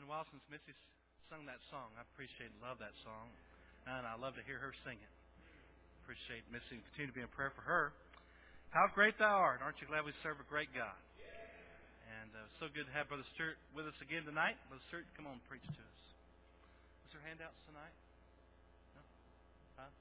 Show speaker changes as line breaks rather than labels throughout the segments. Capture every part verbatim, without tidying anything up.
a while since Missy sung that song. I appreciate and love that song. And I love to hear her sing it. Appreciate Missy and continue to be in prayer for her. How great thou art. Aren't you glad we serve a great God? And uh, so good to have Brother Stewart with us again tonight. Brother Stewart, come on, preach to us. Was there handouts tonight? No? Huh?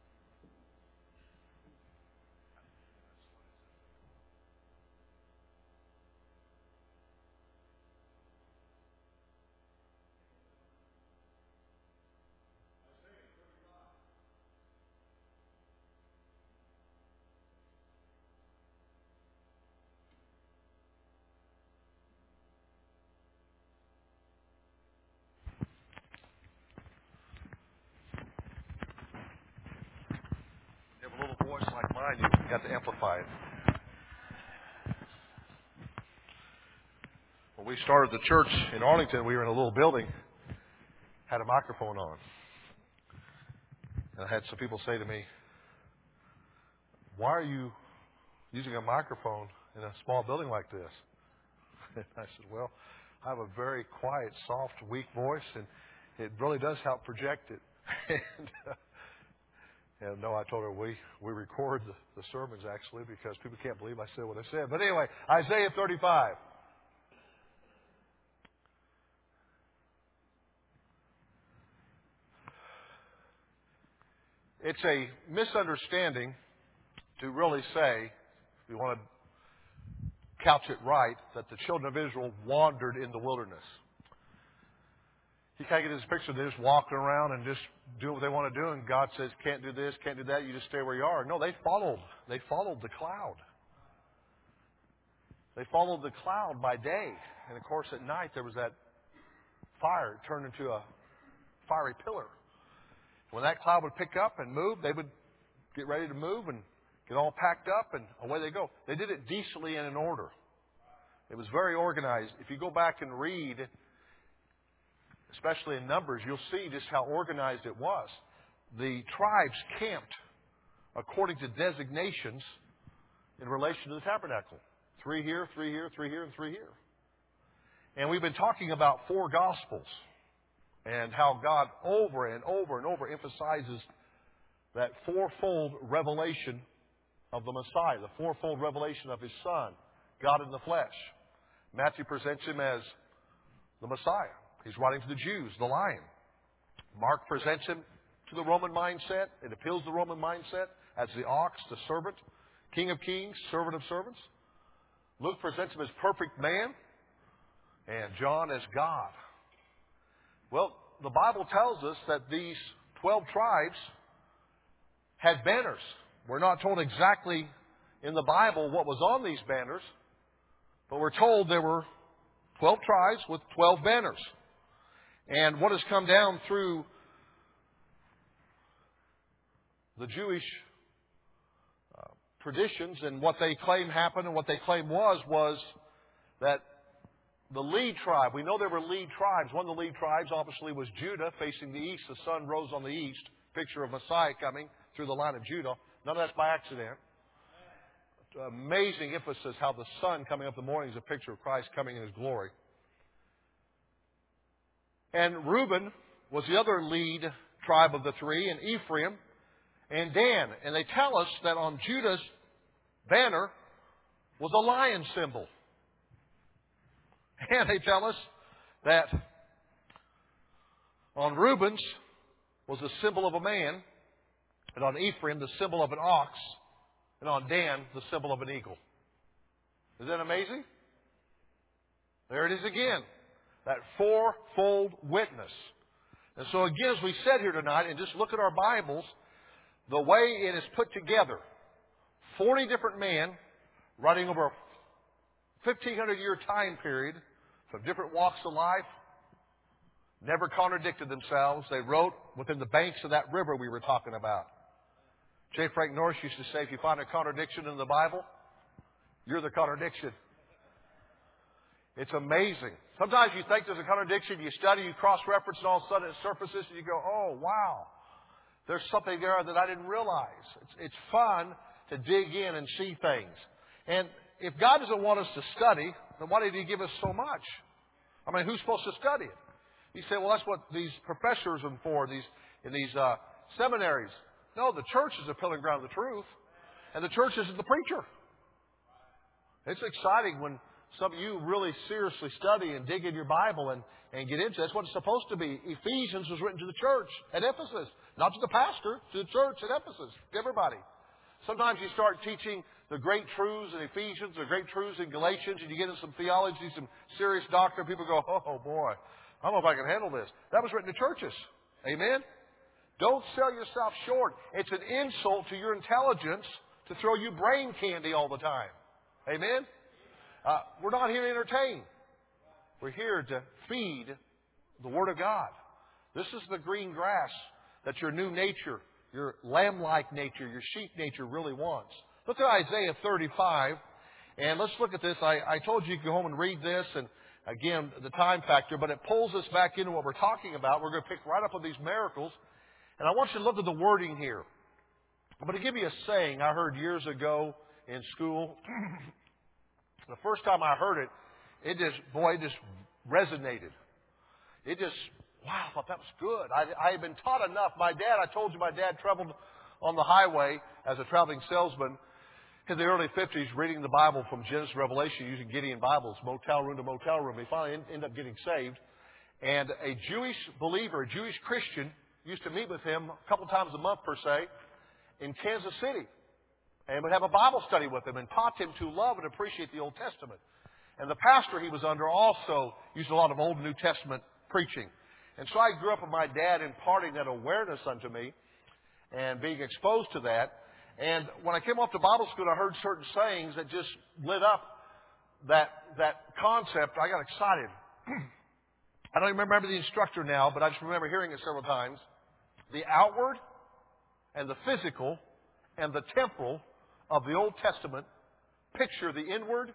You have a little voice like mine, you got to amplify it. When we started the church in Arlington, we were in a little building, had a microphone on. And I had some people say to me, why are you using a microphone in a small building like this? And I said, well, I have a very quiet, soft, weak voice, and it really does help project it. and, uh, and no, I told her we, we record the, the sermons, actually, because people can't believe I said what I said. But anyway, Isaiah thirty-five. It's a misunderstanding to really say, if you want to couch it right, that the children of Israel wandered in the wilderness. You kind of get this picture, they're just walking around and just doing what they want to do, and God says, can't do this, can't do that, you just stay where you are. No, they followed. They followed the cloud. They followed the cloud by day. And of course, at night, there was that fire. It turned into a fiery pillar. When that cloud would pick up and move, they would get ready to move and get all packed up, and away they go. They did it decently and in order. It was very organized. If you go back and read, especially in Numbers, you'll see just how organized it was. The tribes camped according to designations in relation to the tabernacle. Three here, three here, three here, and three here. And we've been talking about four Gospels and how God over and over and over emphasizes that fourfold revelation of the Messiah, the fourfold revelation of His Son, God in the flesh. Matthew presents Him as the Messiah. He's writing to the Jews, the Lion. Mark presents Him to the Roman mindset. It appeals to the Roman mindset as the ox, the servant, King of kings, servant of servants. Luke presents Him as perfect man, and John as God. Well, the Bible tells us that these twelve tribes had banners. We're not told exactly in the Bible what was on these banners, but we're told there were twelve tribes with twelve banners. And what has come down through the Jewish uh, traditions and what they claim happened and what they claim was, was that the lead tribe, we know there were lead tribes. One of the lead tribes obviously was Judah, facing the east. The sun rose on the east. Picture of Messiah coming through the line of Judah. None of that's by accident. Amazing emphasis how the sun coming up in the morning is a picture of Christ coming in His glory. And Reuben was the other lead tribe of the three, and Ephraim and Dan. And they tell us that on Judah's banner was a lion symbol. And they tell us that on Reuben's was the symbol of a man, and on Ephraim the symbol of an ox, and on Dan the symbol of an eagle. Isn't that amazing? There it is again. That fourfold witness. And so again, as we said here tonight, and just look at our Bibles, the way it is put together. Forty different men writing over a fifteen hundred year time period from different walks of life, never contradicted themselves. They wrote within the banks of that river we were talking about. J. Frank Norris used to say, if you find a contradiction in the Bible, you're the contradiction. It's amazing. Sometimes you think there's a contradiction, you study, you cross-reference, and all of a sudden it surfaces and you go, oh, wow. There's something there that I didn't realize. It's, it's fun to dig in and see things. And if God doesn't want us to study, then why did He give us so much? I mean, who's supposed to study it? You say, well, that's what these professors are for, these, in these uh, seminaries. No, the church is the pillar and ground of the truth. And the church isn't the preacher. It's exciting when some of you really seriously study and dig in your Bible and, and get into it. That's what it's supposed to be. Ephesians was written to the church at Ephesus. Not to the pastor, to the church at Ephesus. To everybody. Sometimes you start teaching the great truths in Ephesians, the great truths in Galatians, and you get into some theology, some serious doctrine. People go, oh boy, I don't know if I can handle this. That was written to churches. Amen? Don't sell yourself short. It's an insult to your intelligence to throw you brain candy all the time. Amen? Uh, we're not here to entertain. We're here to feed the Word of God. This is the green grass that your new nature, your lamb-like nature, your sheep nature really wants. Look at Isaiah thirty-five, and let's look at this. I, I told you you could go home and read this, and again, the time factor, but it pulls us back into what we're talking about. We're going to pick right up on these miracles, and I want you to look at the wording here. I'm going to give you a saying I heard years ago in school. The first time I heard it, it just, boy, it just resonated. It just, wow, I thought that was good. I, I had been taught enough. My dad, I told you my dad traveled on the highway as a traveling salesman in the early fifties, reading the Bible from Genesis to Revelation using Gideon Bibles, motel room to motel room. He finally ended up getting saved. And a Jewish believer, a Jewish Christian, used to meet with him a couple times a month per se in Kansas City. And would have a Bible study with him and taught him to love and appreciate the Old Testament. And the pastor he was under also used a lot of Old and New Testament preaching. And so I grew up with my dad imparting that awareness unto me and being exposed to that. And when I came off to Bible school, I heard certain sayings that just lit up that, that concept. I got excited. I don't even remember the instructor now, but I just remember hearing it several times. The outward and the physical and the temporal of the Old Testament picture the inward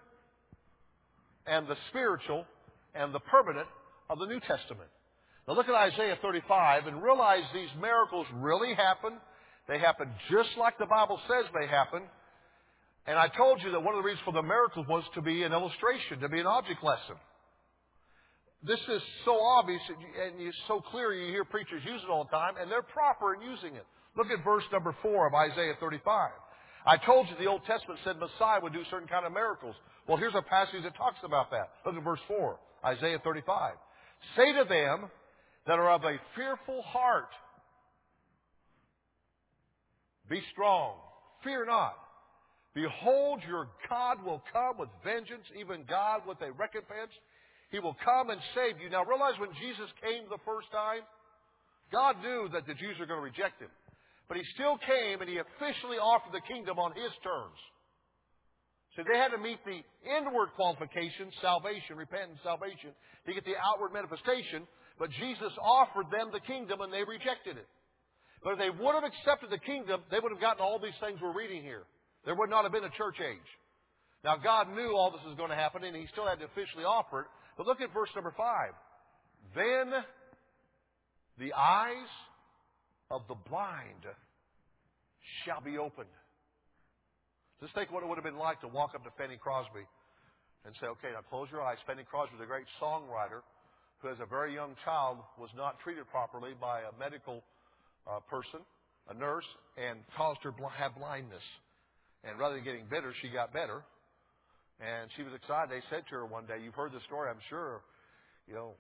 and the spiritual and the permanent of the New Testament. Now look at Isaiah thirty-five and realize these miracles really happen. They happen just like the Bible says they happen. And I told you that one of the reasons for the miracles was to be an illustration, to be an object lesson. This is so obvious and it's so clear you hear preachers use it all the time, and they're proper in using it. Look at verse number four of Isaiah thirty-five. I told you the Old Testament said Messiah would do certain kind of miracles. Well, here's a passage that talks about that. Look at verse four, Isaiah thirty-five. Say to them that are of a fearful heart, be strong, fear not. Behold, your God will come with vengeance, even God with a recompense. He will come and save you. Now realize when Jesus came the first time, God knew that the Jews were going to reject Him. But He still came and He officially offered the kingdom on His terms. So they had to meet the inward qualifications, salvation, repentance, salvation, to get the outward manifestation. But Jesus offered them the kingdom and they rejected it. But if they would have accepted the kingdom, they would have gotten all these things we're reading here. There would not have been a church age. Now God knew all this was going to happen and He still had to officially offer it. But look at verse number five. Then the eyes of the blind shall be opened. Just think what it would have been like to walk up to Fanny Crosby and say, okay, now close your eyes. Fanny Crosby was a great songwriter who as a very young child was not treated properly by a medical uh, person, a nurse, and caused her to have blindness. And rather than getting bitter, she got better. And she was excited. They said to her one day, you've heard the story, I'm sure, you know,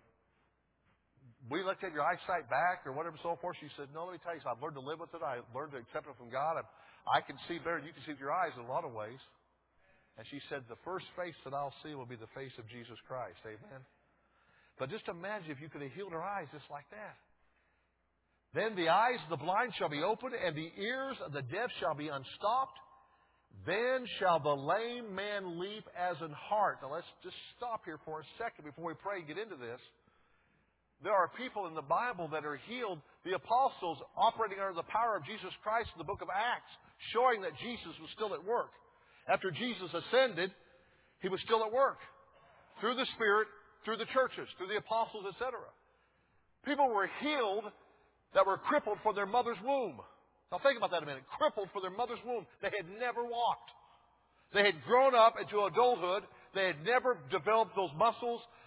we looked at your eyesight back or whatever and so forth. She said, no, let me tell you something. I've learned to live with it. I've learned to accept it from God. I'm, I can see better than you can see with your eyes in a lot of ways. And she said, the first face that I'll see will be the face of Jesus Christ. Amen. But just imagine if you could have healed her eyes just like that. Then the eyes of the blind shall be opened, and the ears of the deaf shall be unstopped. Then shall the lame man leap as an hart. Now let's just stop here for a second before we pray and get into this. There are people in the Bible that are healed. The apostles operating under the power of Jesus Christ in the book of Acts, showing that Jesus was still at work. After Jesus ascended, He was still at work. Through the Spirit, through the churches, through the apostles, et cetera. People were healed that were crippled from their mother's womb. Now think about that a minute. Crippled from their mother's womb. They had never walked. They had grown up into adulthood. They had never developed those muscles,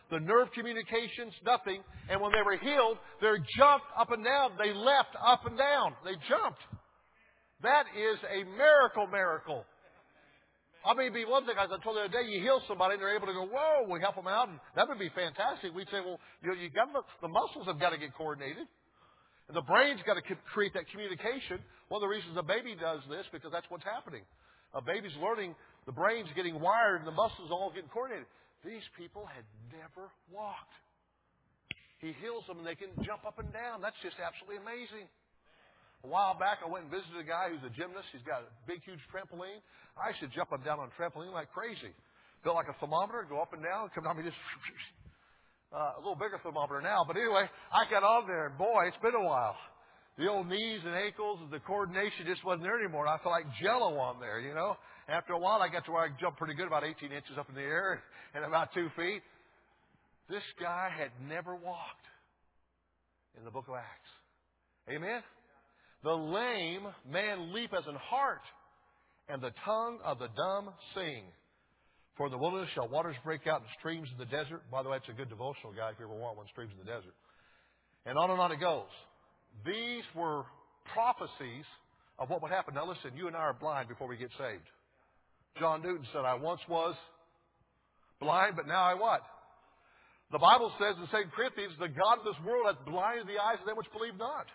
the nerve communications, nothing. And when they were healed, they jumped up and down. They leapt up and down. They jumped. That is a miracle miracle. I mean, it'd be one thing, as I told you the other day, you heal somebody and they're able to go, whoa, we help them out. And that would be fantastic. We'd say, well, you know, you got to, the muscles have got to get coordinated. And the brain's got to create that communication. One of the reasons a baby does this, because that's what's happening. A baby's learning, the brain's getting wired, and the muscles all getting coordinated. These people had never walked. He heals them, and they can jump up and down. That's just absolutely amazing. A while back, I went and visited a guy who's a gymnast. He's got a big, huge trampoline. I used to jump up and down on a trampoline like crazy. Felt like a thermometer, go up and down, come down, I mean, just uh, a little bigger thermometer now. But anyway, I got on there, and boy, it's been a while. The old knees and ankles, the coordination just wasn't there anymore. I felt like Jello on there, you know. After a while, I got to where I could jump pretty good, about eighteen inches up in the air and about two feet. This guy had never walked in the book of Acts. Amen? The lame man leap as an hart, and the tongue of the dumb sing. For in the wilderness shall waters break out in streams in the desert. By the way, it's a good devotional guide if you ever want one, streams in the desert. And on and on it goes. These were prophecies of what would happen. Now listen, you and I are blind before we get saved. John Newton said, I once was blind, but now I what? The Bible says in Second Corinthians, the God of this world hath blinded the eyes of them which believe not,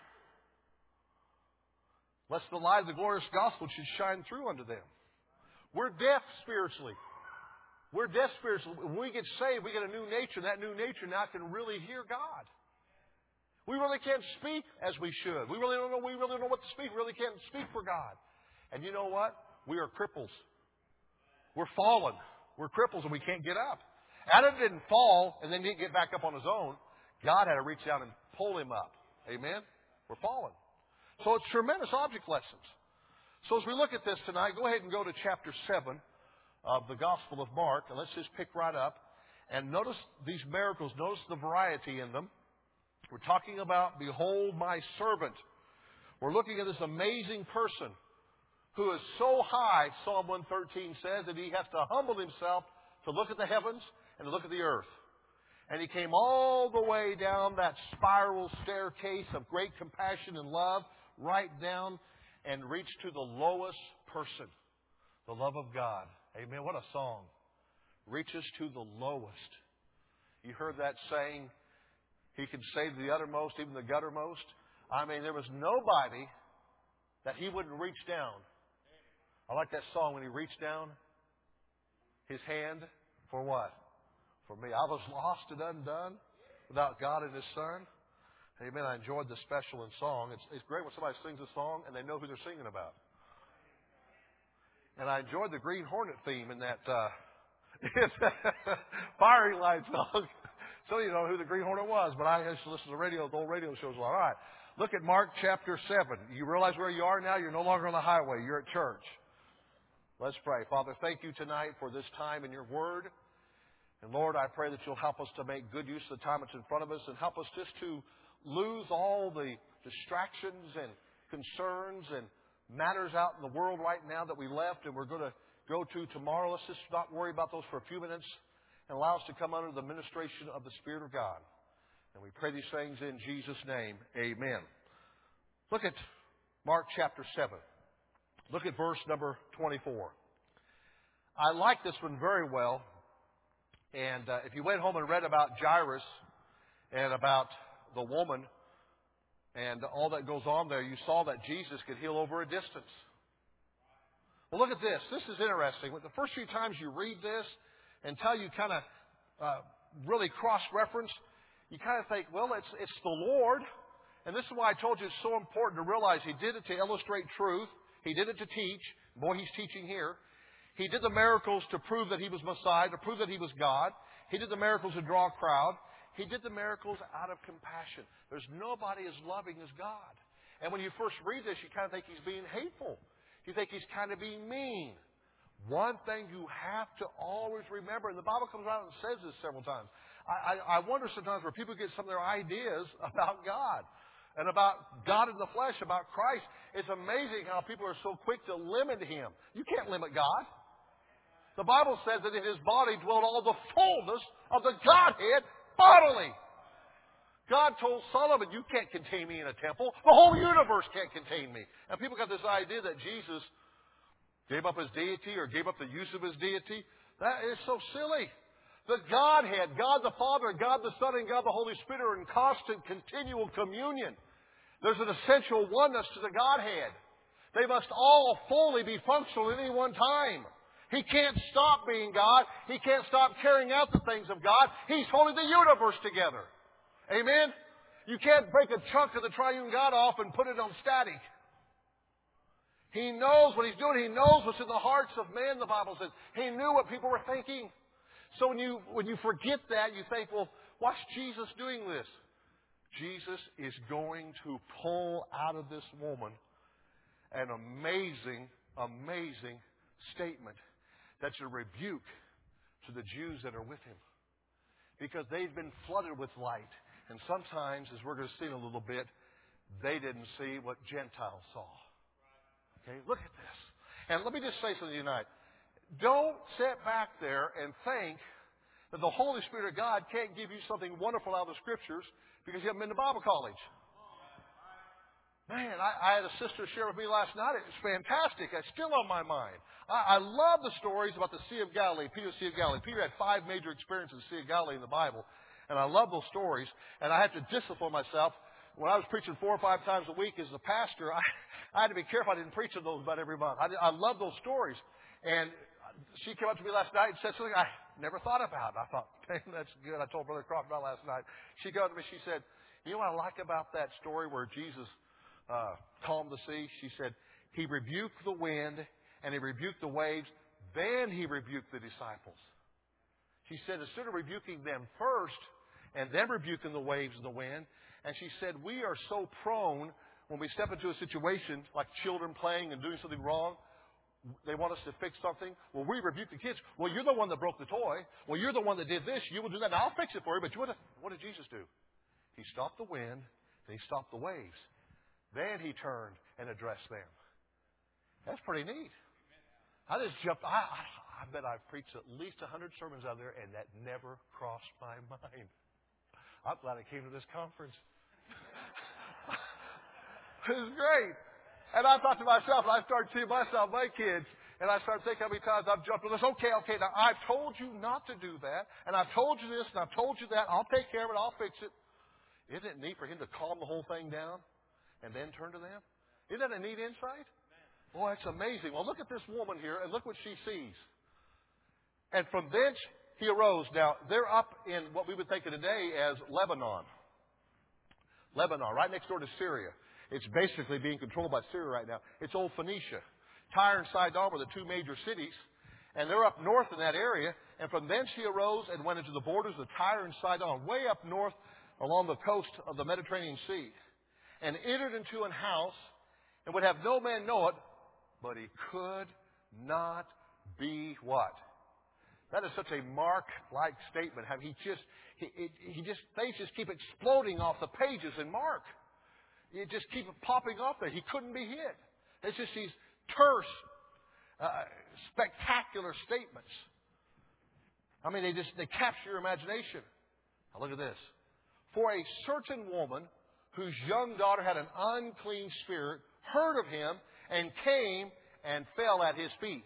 lest the light of the glorious gospel should shine through unto them. We're deaf spiritually. We're deaf spiritually. When we get saved, we get a new nature. And that new nature now can really hear God. We really can't speak as we should. We really don't know. We really don't know what to speak. We really can't speak for God. And you know what? We are cripples. We're fallen. We're cripples and we can't get up. Adam didn't fall and then didn't get back up on his own. God had to reach down and pull him up. Amen? We're fallen. So it's tremendous object lessons. So as we look at this tonight, go ahead and go to chapter seven of the Gospel of Mark, and let's just pick right up. And notice these miracles. Notice the variety in them. We're talking about, behold my servant. We're looking at this amazing person who is so high, Psalm one thirteen says, that he has to humble himself to look at the heavens and to look at the earth. And he came all the way down that spiral staircase of great compassion and love, right down and reached to the lowest person, the love of God. Amen. What a song. Reaches to the lowest. You heard that saying, he can save the uttermost, even the guttermost. I mean, there was nobody that he wouldn't reach down. I like that song when he reached down his hand for what? For me. I was lost and undone without God and His Son. Amen. I enjoyed the special in song. It's, it's great when somebody sings a song and they know who they're singing about. And I enjoyed the Green Hornet theme in that uh, firing line song. So you know who the Green Hornet was, but I used to listen to radio, the old radio shows a lot. All right. Look at Mark chapter seven. You realize where you are now? You're no longer on the highway. You're at church. Let's pray. Father, thank you tonight for this time in your word. And Lord, I pray that you'll help us to make good use of the time that's in front of us and help us just to lose all the distractions and concerns and matters out in the world right now that we left and we're going to go to tomorrow. Let's just not worry about those for a few minutes and allow us to come under the ministration of the Spirit of God. And we pray these things in Jesus' name. Amen. Look at Mark chapter seven. Look at verse number twenty-four. I like this one very well. And uh, if you went home and read about Jairus and about the woman and all that goes on there, you saw that Jesus could heal over a distance. Well, look at this. This is interesting. The first few times you read this, until you kind of uh, really cross-reference, you kind of think, well, it's it's the Lord. And this is why I told you it's so important to realize He did it to illustrate truth. He did it to teach. Boy, He's teaching here. He did the miracles to prove that He was Messiah, to prove that He was God. He did the miracles to draw a crowd. He did the miracles out of compassion. There's nobody as loving as God. And when you first read this, you kind of think He's being hateful. You think He's kind of being mean. One thing you have to always remember, and the Bible comes out and says this several times. I, I, I wonder sometimes where people get some of their ideas about God and about God in the flesh, about Christ. It's amazing how people are so quick to limit Him. You can't limit God. The Bible says that in His body dwelt all the fullness of the Godhead bodily. God told Solomon, you can't contain me in a temple. The whole universe can't contain me. And people got this idea that Jesus gave up His deity or gave up the use of His deity. That is so silly. The Godhead, God the Father, God the Son, and God the Holy Spirit are in constant, continual communion. There's an essential oneness to the Godhead. They must all fully be functional at any one time. He can't stop being God. He can't stop carrying out the things of God. He's holding the universe together. Amen? You can't break a chunk of the triune God off and put it on static. He knows what He's doing. He knows what's in the hearts of men, the Bible says. He knew what people were thinking. So when you, when you forget that, you think, well, what's Jesus doing this? Jesus is going to pull out of this woman an amazing, amazing statement that's a rebuke to the Jews that are with Him. Because they've been flooded with light. And sometimes, as we're going to see in a little bit, they didn't see what Gentiles saw. Okay, look at this. And let me just say something tonight. Don't sit back there and think that the Holy Spirit of God can't give you something wonderful out of the Scriptures because you haven't been to Bible college. Man, I, I had a sister share with me last night. It was fantastic. It's still on my mind. I, I love the stories about the Sea of Galilee, Peter's Sea of Galilee. Peter had five major experiences in the Sea of Galilee in the Bible. And I love those stories. And I have to discipline myself. When I was preaching four or five times a week as a pastor, I, I had to be careful I didn't preach on those about every month. I, I love those stories. And she came up to me last night and said something I never thought about. I thought, man, that's good. I told Brother Crawford about last night. She came up to me, she said, you know what I like about that story where Jesus uh, calmed the sea? She said, He rebuked the wind and He rebuked the waves. Then He rebuked the disciples. She said, instead of rebuking them first and then rebuking the waves and the wind, and she said, we are so prone when we step into a situation like children playing and doing something wrong. They want us to fix something. Well, we rebuke the kids. Well, you're the one that broke the toy. Well, you're the one that did this. You will do that. Now, I'll fix it for you. But you what, what did Jesus do? He stopped the wind and He stopped the waves. Then He turned and addressed them. That's pretty neat. I just jumped. I, I, I bet I've preached at least a hundred sermons out there, and that never crossed my mind. I'm glad I came to this conference. It was great. And I thought to myself, and I started seeing myself, my kids, and I started thinking how many times I've jumped on this. Okay, okay, now I've told you not to do that, and I've told you this, and I've told you that. I'll take care of it. I'll fix it. Isn't it neat for Him to calm the whole thing down and then turn to them? Isn't that a neat insight? Boy, that's amazing. Well, look at this woman here, and look what she sees. And from thence He arose. Now, they're up in what we would think of today as Lebanon. Lebanon, right next door to Syria. It's basically being controlled by Syria right now. It's old Phoenicia. Tyre and Sidon were the two major cities. And they're up north in that area. And from thence He arose and went into the borders of Tyre and Sidon, way up north along the coast of the Mediterranean Sea. And entered into an house and would have no man know it, but he could not be what? That is such a Mark-like statement. How he just, he, he just, things just keep exploding off the pages in Mark. You just keep popping off there. He couldn't be hid. It's just these terse, uh, spectacular statements. I mean, they just they capture your imagination. Now look at this. For a certain woman whose young daughter had an unclean spirit heard of Him and came and fell at His feet.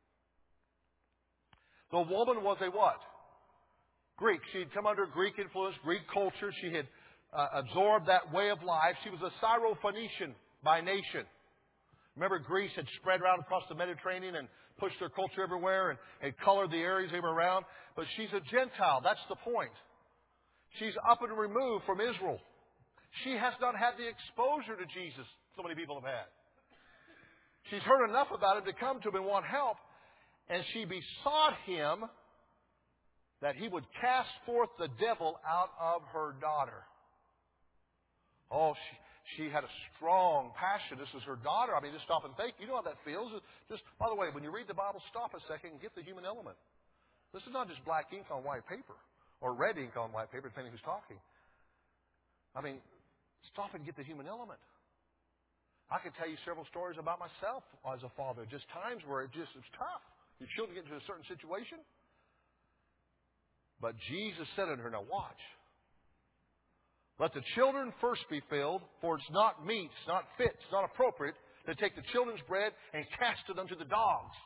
The woman was a what? Greek. She had come under Greek influence, Greek culture. She had uh, absorbed that way of life. She was a Syro-Phoenician by nation. Remember, Greece had spread around across the Mediterranean and pushed their culture everywhere and, and colored the areas they were around. But she's a Gentile. That's the point. She's up and removed from Israel. She has not had the exposure to Jesus so many people have had. She's heard enough about Him to come to Him and want help. And she besought Him that He would cast forth the devil out of her daughter. Oh, she, she had a strong passion. This is her daughter. I mean, just stop and think. You know how that feels. Just, by the way, when you read the Bible, stop a second and get the human element. This is not just black ink on white paper or red ink on white paper, depending who's talking. I mean, stop and get the human element. I could tell you several stories about myself as a father. Just times where it just was tough. Your children get into a certain situation? But Jesus said unto her, now watch. Let the children first be filled, for it's not meet, it's not fit, it's not appropriate to take the children's bread and cast it unto the dogs.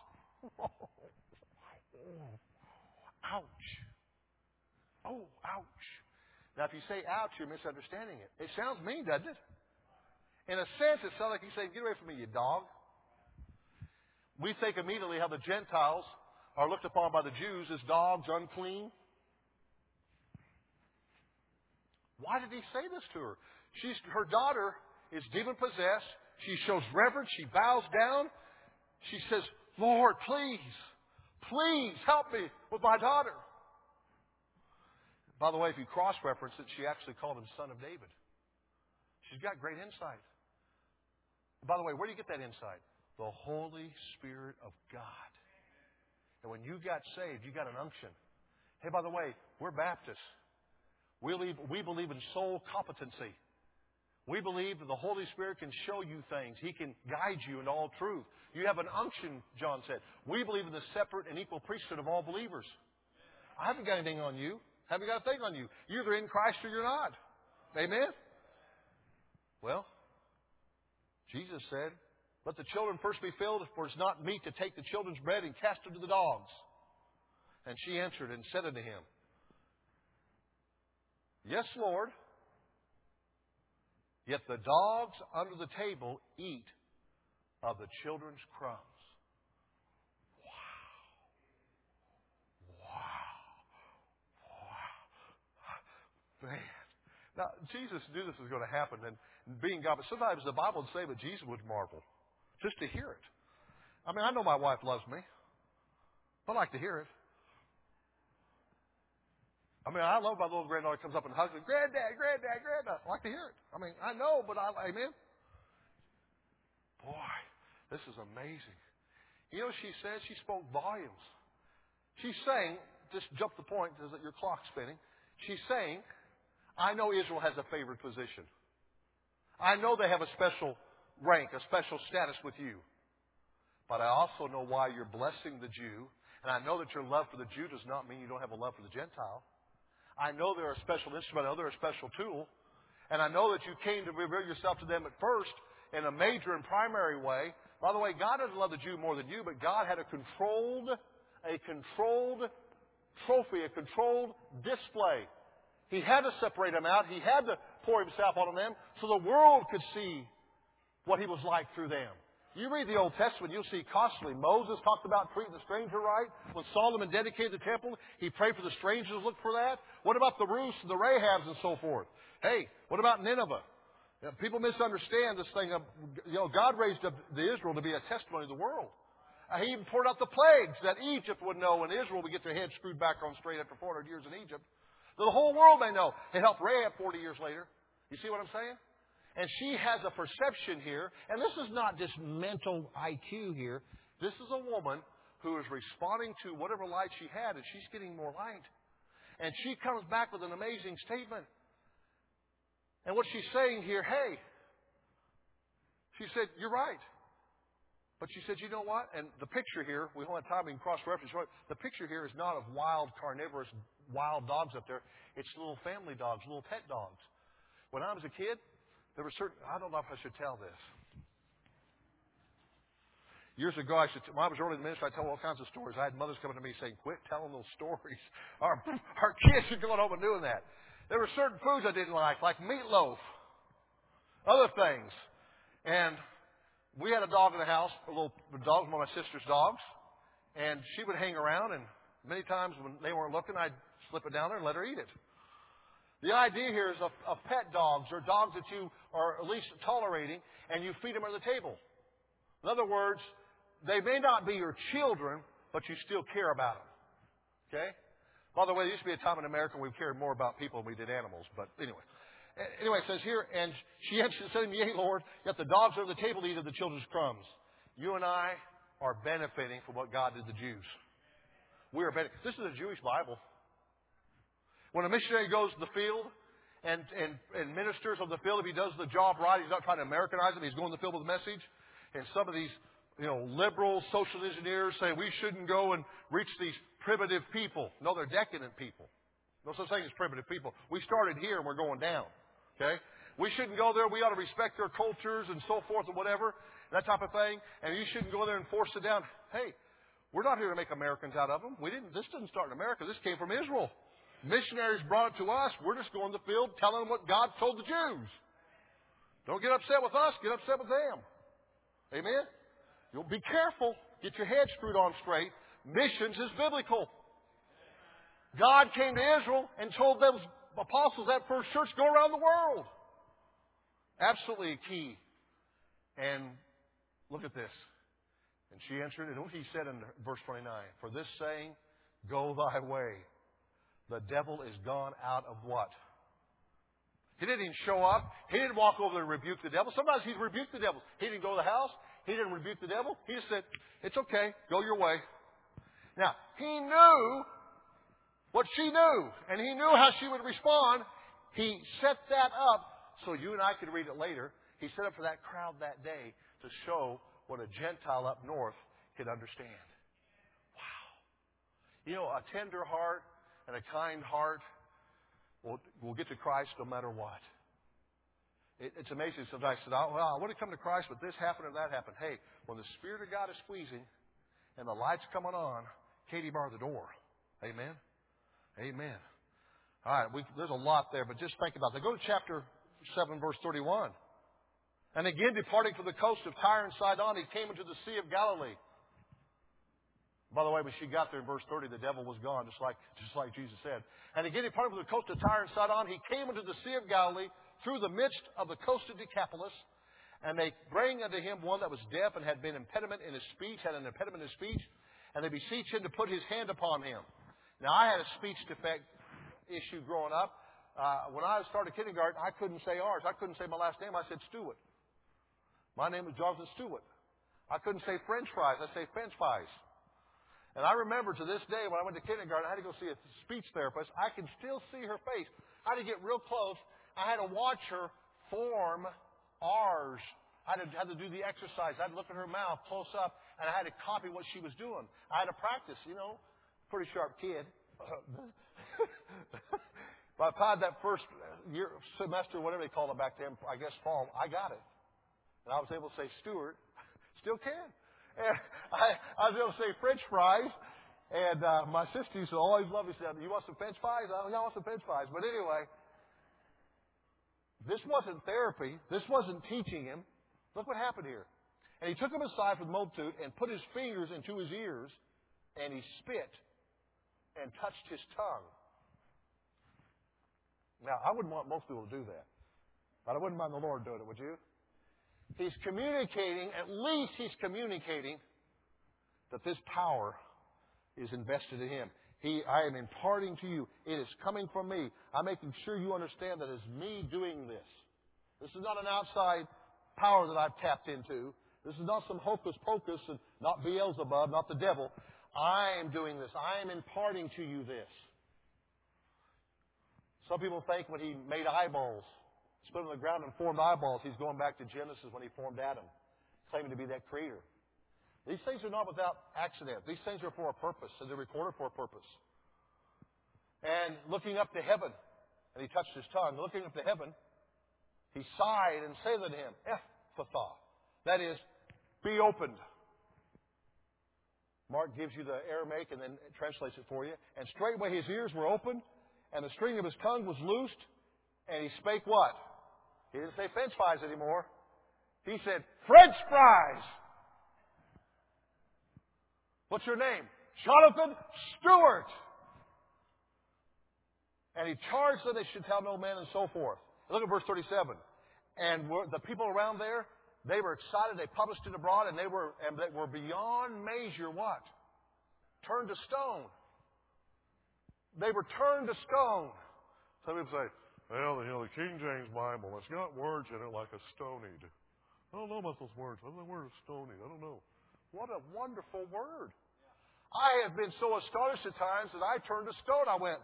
Ouch. Oh, ouch. Now, if you say ouch, you're misunderstanding it. It sounds mean, doesn't it? In a sense, it sounds like you say, get away from me, you dog. We think immediately how the Gentiles are looked upon by the Jews as dogs, unclean. Why did he say this to her? She's, her daughter is demon-possessed. She shows reverence. She bows down. She says, Lord, please, please help me with my daughter. By the way, if you cross-reference it, she actually called him Son of David. She's got great insight. By the way, where do you get that insight? The Holy Spirit of God. And when you got saved, you got an unction. Hey, by the way, we're Baptists. We believe, we believe in soul competency. We believe that the Holy Spirit can show you things. He can guide you into all truth. You have an unction, John said. We believe in the separate and equal priesthood of all believers. I haven't got anything on you. I haven't got a thing on you. You're either in Christ or you're not. Amen? Well, Jesus said, let the children first be filled, for it's not meet to take the children's bread and cast it to the dogs. And she answered and said unto him, Yes, Lord. Yet the dogs under the table eat of the children's crumbs. Wow. Wow. Wow. Man. Now, Jesus knew this was going to happen, and being God, but sometimes the Bible would say that Jesus would marvel just to hear it. I mean, I know my wife loves me, but I like to hear it. I mean, I love my little granddaughter comes up and hugs me, Granddad, Granddad, Granddad. I like to hear it. I mean, I know, but I, amen? Boy, this is amazing. You know what she said? She spoke volumes. She's saying, just jump the point, is that your clock's spinning. She's saying, I know Israel has a favored position. I know they have a special rank, a special status with you. But I also know why you're blessing the Jew. And I know that your love for the Jew does not mean you don't have a love for the Gentile. I know they're a special instrument. I know they're a special tool. And I know that you came to reveal yourself to them at first in a major and primary way. By the way, God doesn't love the Jew more than you, but God had a controlled, a controlled trophy, a controlled display. He had to separate them out. He had to pour himself on them so the world could see what he was like through them. You read the Old Testament, you'll see constantly. Moses talked about treating the stranger right. When Solomon dedicated the temple, he prayed for the strangers to look for that. What about the Ruths and the Rahabs and so forth? Hey, what about Nineveh? You know, people misunderstand this thing of, you know, God raised up the Israel to be a testimony to the world. Uh, he even poured out the plagues that Egypt would know and Israel would get their heads screwed back on straight after four hundred years in Egypt. The whole world may know. It helped Rahab forty years later. You see what I'm saying? And she has a perception here, and this is not just mental I Q here. This is a woman who is responding to whatever light she had, and she's getting more light. And she comes back with an amazing statement. And what she's saying here, hey, she said, you're right. But she said, you know what? And the picture here, we don't have time, we can cross-reference. The picture here is not of wild, carnivorous, wild dogs up there. It's little family dogs, little pet dogs. When I was a kid, there were certain, I don't know if I should tell this. Years ago, I should, when I was early in the ministry, I tell all kinds of stories. I had mothers coming to me saying, quit telling those stories. Our, our kids are going home and doing that. There were certain foods I didn't like, like meatloaf, other things. And we had a dog in the house, a little dog, one of my sister's dogs. And she would hang around, and many times when they weren't looking, I'd slip it down there and let her eat it. The idea here is of, of pet dogs, or dogs that you are at least tolerating, and you feed them at the table. In other words, they may not be your children, but you still care about them. Okay? By the way, there used to be a time in America when we cared more about people than we did animals. But anyway. Anyway, it says here, and she answered, said to me, yea, Lord, yet the dogs under the table eat of the children's crumbs. You and I are benefiting from what God did to the Jews. We are benefiting. This is a Jewish Bible. When a missionary goes to the field and, and, and ministers on the field, if he does the job right, he's not trying to Americanize it, he's going to the field with a message. And some of these you know, liberal social engineers say we shouldn't go and reach these primitive people. No, they're decadent people. No such thing as primitive people. We started here and we're going down. Okay? We shouldn't go there. We ought to respect their cultures and so forth and whatever, that type of thing. And you shouldn't go there and force it down. Hey, we're not here to make Americans out of them. We didn't. This didn't start in America. This came from Israel. Missionaries brought it to us. We're just going to the field telling them what God told the Jews. Don't get upset with us. Get upset with them. Amen? You'll be careful. Get your head screwed on straight. Missions is biblical. God came to Israel and told those apostles, that first church, go around the world. Absolutely key. And look at this. And she answered, and what he said in verse twenty-nine, for this saying, go thy way. The devil is gone out of what? He didn't even show up. He didn't walk over there and rebuke the devil. Sometimes he'd rebuke the devil. He didn't go to the house. He didn't rebuke the devil. He just said, it's okay. Go your way. Now, he knew what she knew. And he knew how she would respond. He set that up so you and I could read it later. He set up for that crowd that day to show what a Gentile up north could understand. Wow. You know, a tender heart and a kind heart will, will get to Christ no matter what. It, it's amazing. Sometimes I said, oh, well, I want to come to Christ, but this happened or that happened. Hey, when the Spirit of God is squeezing and the light's coming on, Katie bar the door. Amen? Amen. All right, we, there's a lot there, but just think about that. Go to chapter seven, verse thirty-one. And again, departing from the coast of Tyre and Sidon, he came into the Sea of Galilee. By the way, when she got there in verse thirty, the devil was gone, just like, just like Jesus said. And again, departing from the coast of Tyre and Sidon, he came into the Sea of Galilee through the midst of the coast of Decapolis. And they bring unto him one that was deaf and had been impediment in his speech, had an impediment in his speech. And they beseech him to put his hand upon him. Now, I had a speech defect issue growing up. Uh, when I started kindergarten, I couldn't say ours. I couldn't say my last name. I said Stewart. My name was Jonathan Stewart. I couldn't say French fries. I say French fries. And I remember to this day when I went to kindergarten, I had to go see a speech therapist. I can still see her face. I had to get real close. I had to watch her form R's. I had to, had to do the exercise. I had to look at her mouth close up, and I had to copy what she was doing. I had to practice, you know. Pretty sharp kid. By the time that first year, semester, whatever they called it back then, I guess fall, I got it. And I was able to say Stewart. Still can. And I, I was able to say French fries. And uh, my sister used to always love me. She said, you want some French fries? I, I want some French fries. But anyway, this wasn't therapy. This wasn't teaching him. Look what happened here. And he took him aside from the multitude and put his fingers into his ears, and he spit and touched his tongue. Now, I wouldn't want most people to do that. But I wouldn't mind the Lord doing it, would you? He's communicating, at least he's communicating that this power is invested in him. He, I am imparting to you. It is coming from me. I'm making sure you understand that it's me doing this. This is not an outside power that I've tapped into. This is not some hocus pocus and not Beelzebub, not the devil. I am doing this. I am imparting to you this. Some people think when he made eyeballs, split them on the ground and formed eyeballs, he's going back to Genesis when he formed Adam, claiming to be that creator. These things are not without accident. These things are for a purpose, and they're recorded for a purpose. And looking up to heaven, and he touched his tongue, looking up to heaven, he sighed and said unto him, Ephphatha. That is, be opened. Mark gives you the Aramaic and then translates it for you. And straightway his ears were opened, and the string of his tongue was loosed, and he spake what? He didn't say French fries anymore. He said, French fries! What's your name? Jonathan Stewart. And he charged that they should tell no man and so forth. Look at verse thirty-seven. And the people around there, they were excited. They published it abroad, and they were and they were beyond measure what? Turned to stone. They were turned to stone. Some people say, well, you know, the King James Bible, it's got words in it like a stonied. I don't know about those words. I don't know the word stonied. I don't know. What a wonderful word. I have been so astonished at times that I turned to stone. I went,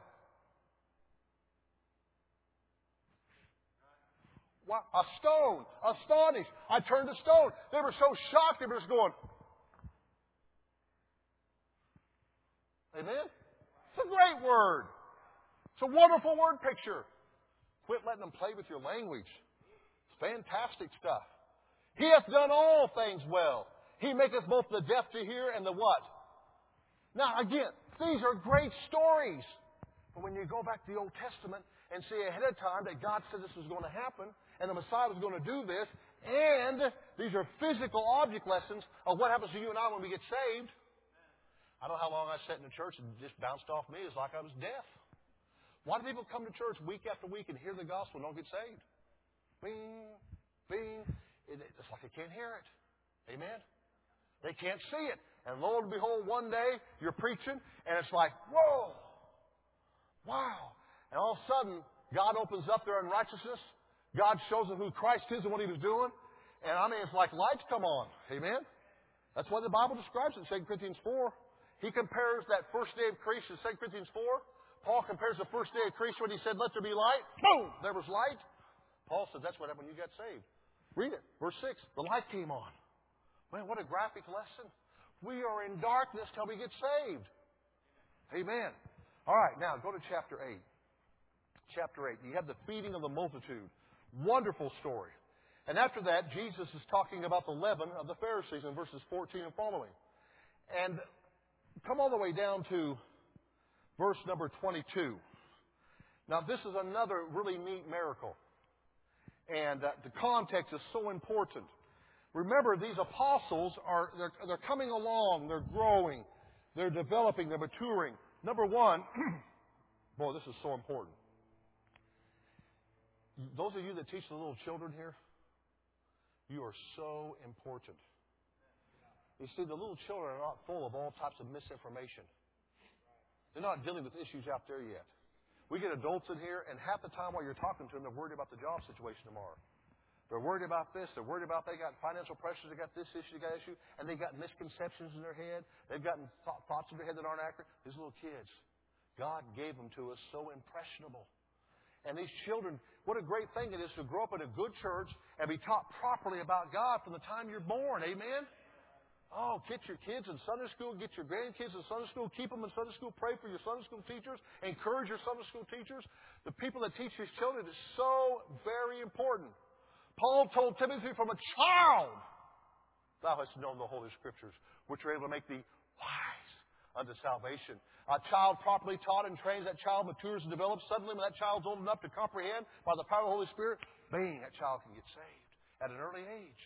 what? A stone. Astonished. I turned to stone. They were so shocked. They were just going, Amen? It's a great word. It's a wonderful word picture. Quit letting them play with your language. It's fantastic stuff. He hath done all things well. He maketh both the deaf to hear and the what? Now, again, these are great stories. But when you go back to the Old Testament and see ahead of time that God said this was going to happen and the Messiah was going to do this, and these are physical object lessons of what happens to you and I when we get saved. I don't know how long I sat in the church and just bounced off me. It's like I was deaf. Why do people come to church week after week and hear the gospel and don't get saved? Bing, bing. It, it's like they can't hear it. Amen? They can't see it. And lo and behold, one day you're preaching and it's like, whoa, wow. And all of a sudden, God opens up their unrighteousness. God shows them who Christ is and what He was doing. And I mean, it's like lights come on. Amen? That's what the Bible describes in Second Corinthians four. He compares that first day of creation in Second Corinthians four. Paul compares the first day of creation when he said, let there be light. Boom! There was light. Paul said that's what happened when you got saved. Read it. Verse six. The light came on. Man, what a graphic lesson. We are in darkness till we get saved. Amen. All right, now go to chapter eight. Chapter eight. You have the feeding of the multitude. Wonderful story. And after that, Jesus is talking about the leaven of the Pharisees in verses fourteen and following. And come all the way down to verse number twenty-two. Now, this is another really neat miracle. And uh, the context is so important. Remember, these apostles are they're, they're coming along, they're growing, they're developing, they're maturing. Number one, boy, this is so important. Those of you that teach the little children here, you are so important. You see, the little children are not full of all types of misinformation. They're not dealing with issues out there yet. We get adults in here, and half the time while you're talking to them, they're worried about the job situation tomorrow. They're worried about this. They're worried about they got financial pressures. They got this issue, they got that issue, and they got misconceptions in their head. They've gotten th- thoughts in their head that aren't accurate. These little kids, God gave them to us so impressionable. And these children, what a great thing it is to grow up in a good church and be taught properly about God from the time you're born. Amen? Oh, get your kids in Sunday school, get your grandkids in Sunday school, keep them in Sunday school, pray for your Sunday school teachers, encourage your Sunday school teachers. The people that teach these children is so very important. Paul told Timothy from a child, thou hast known the Holy Scriptures, which are able to make thee wise unto salvation. A child properly taught and trained, that child matures and develops. Suddenly, when that child's old enough to comprehend by the power of the Holy Spirit, bang, that child can get saved at an early age.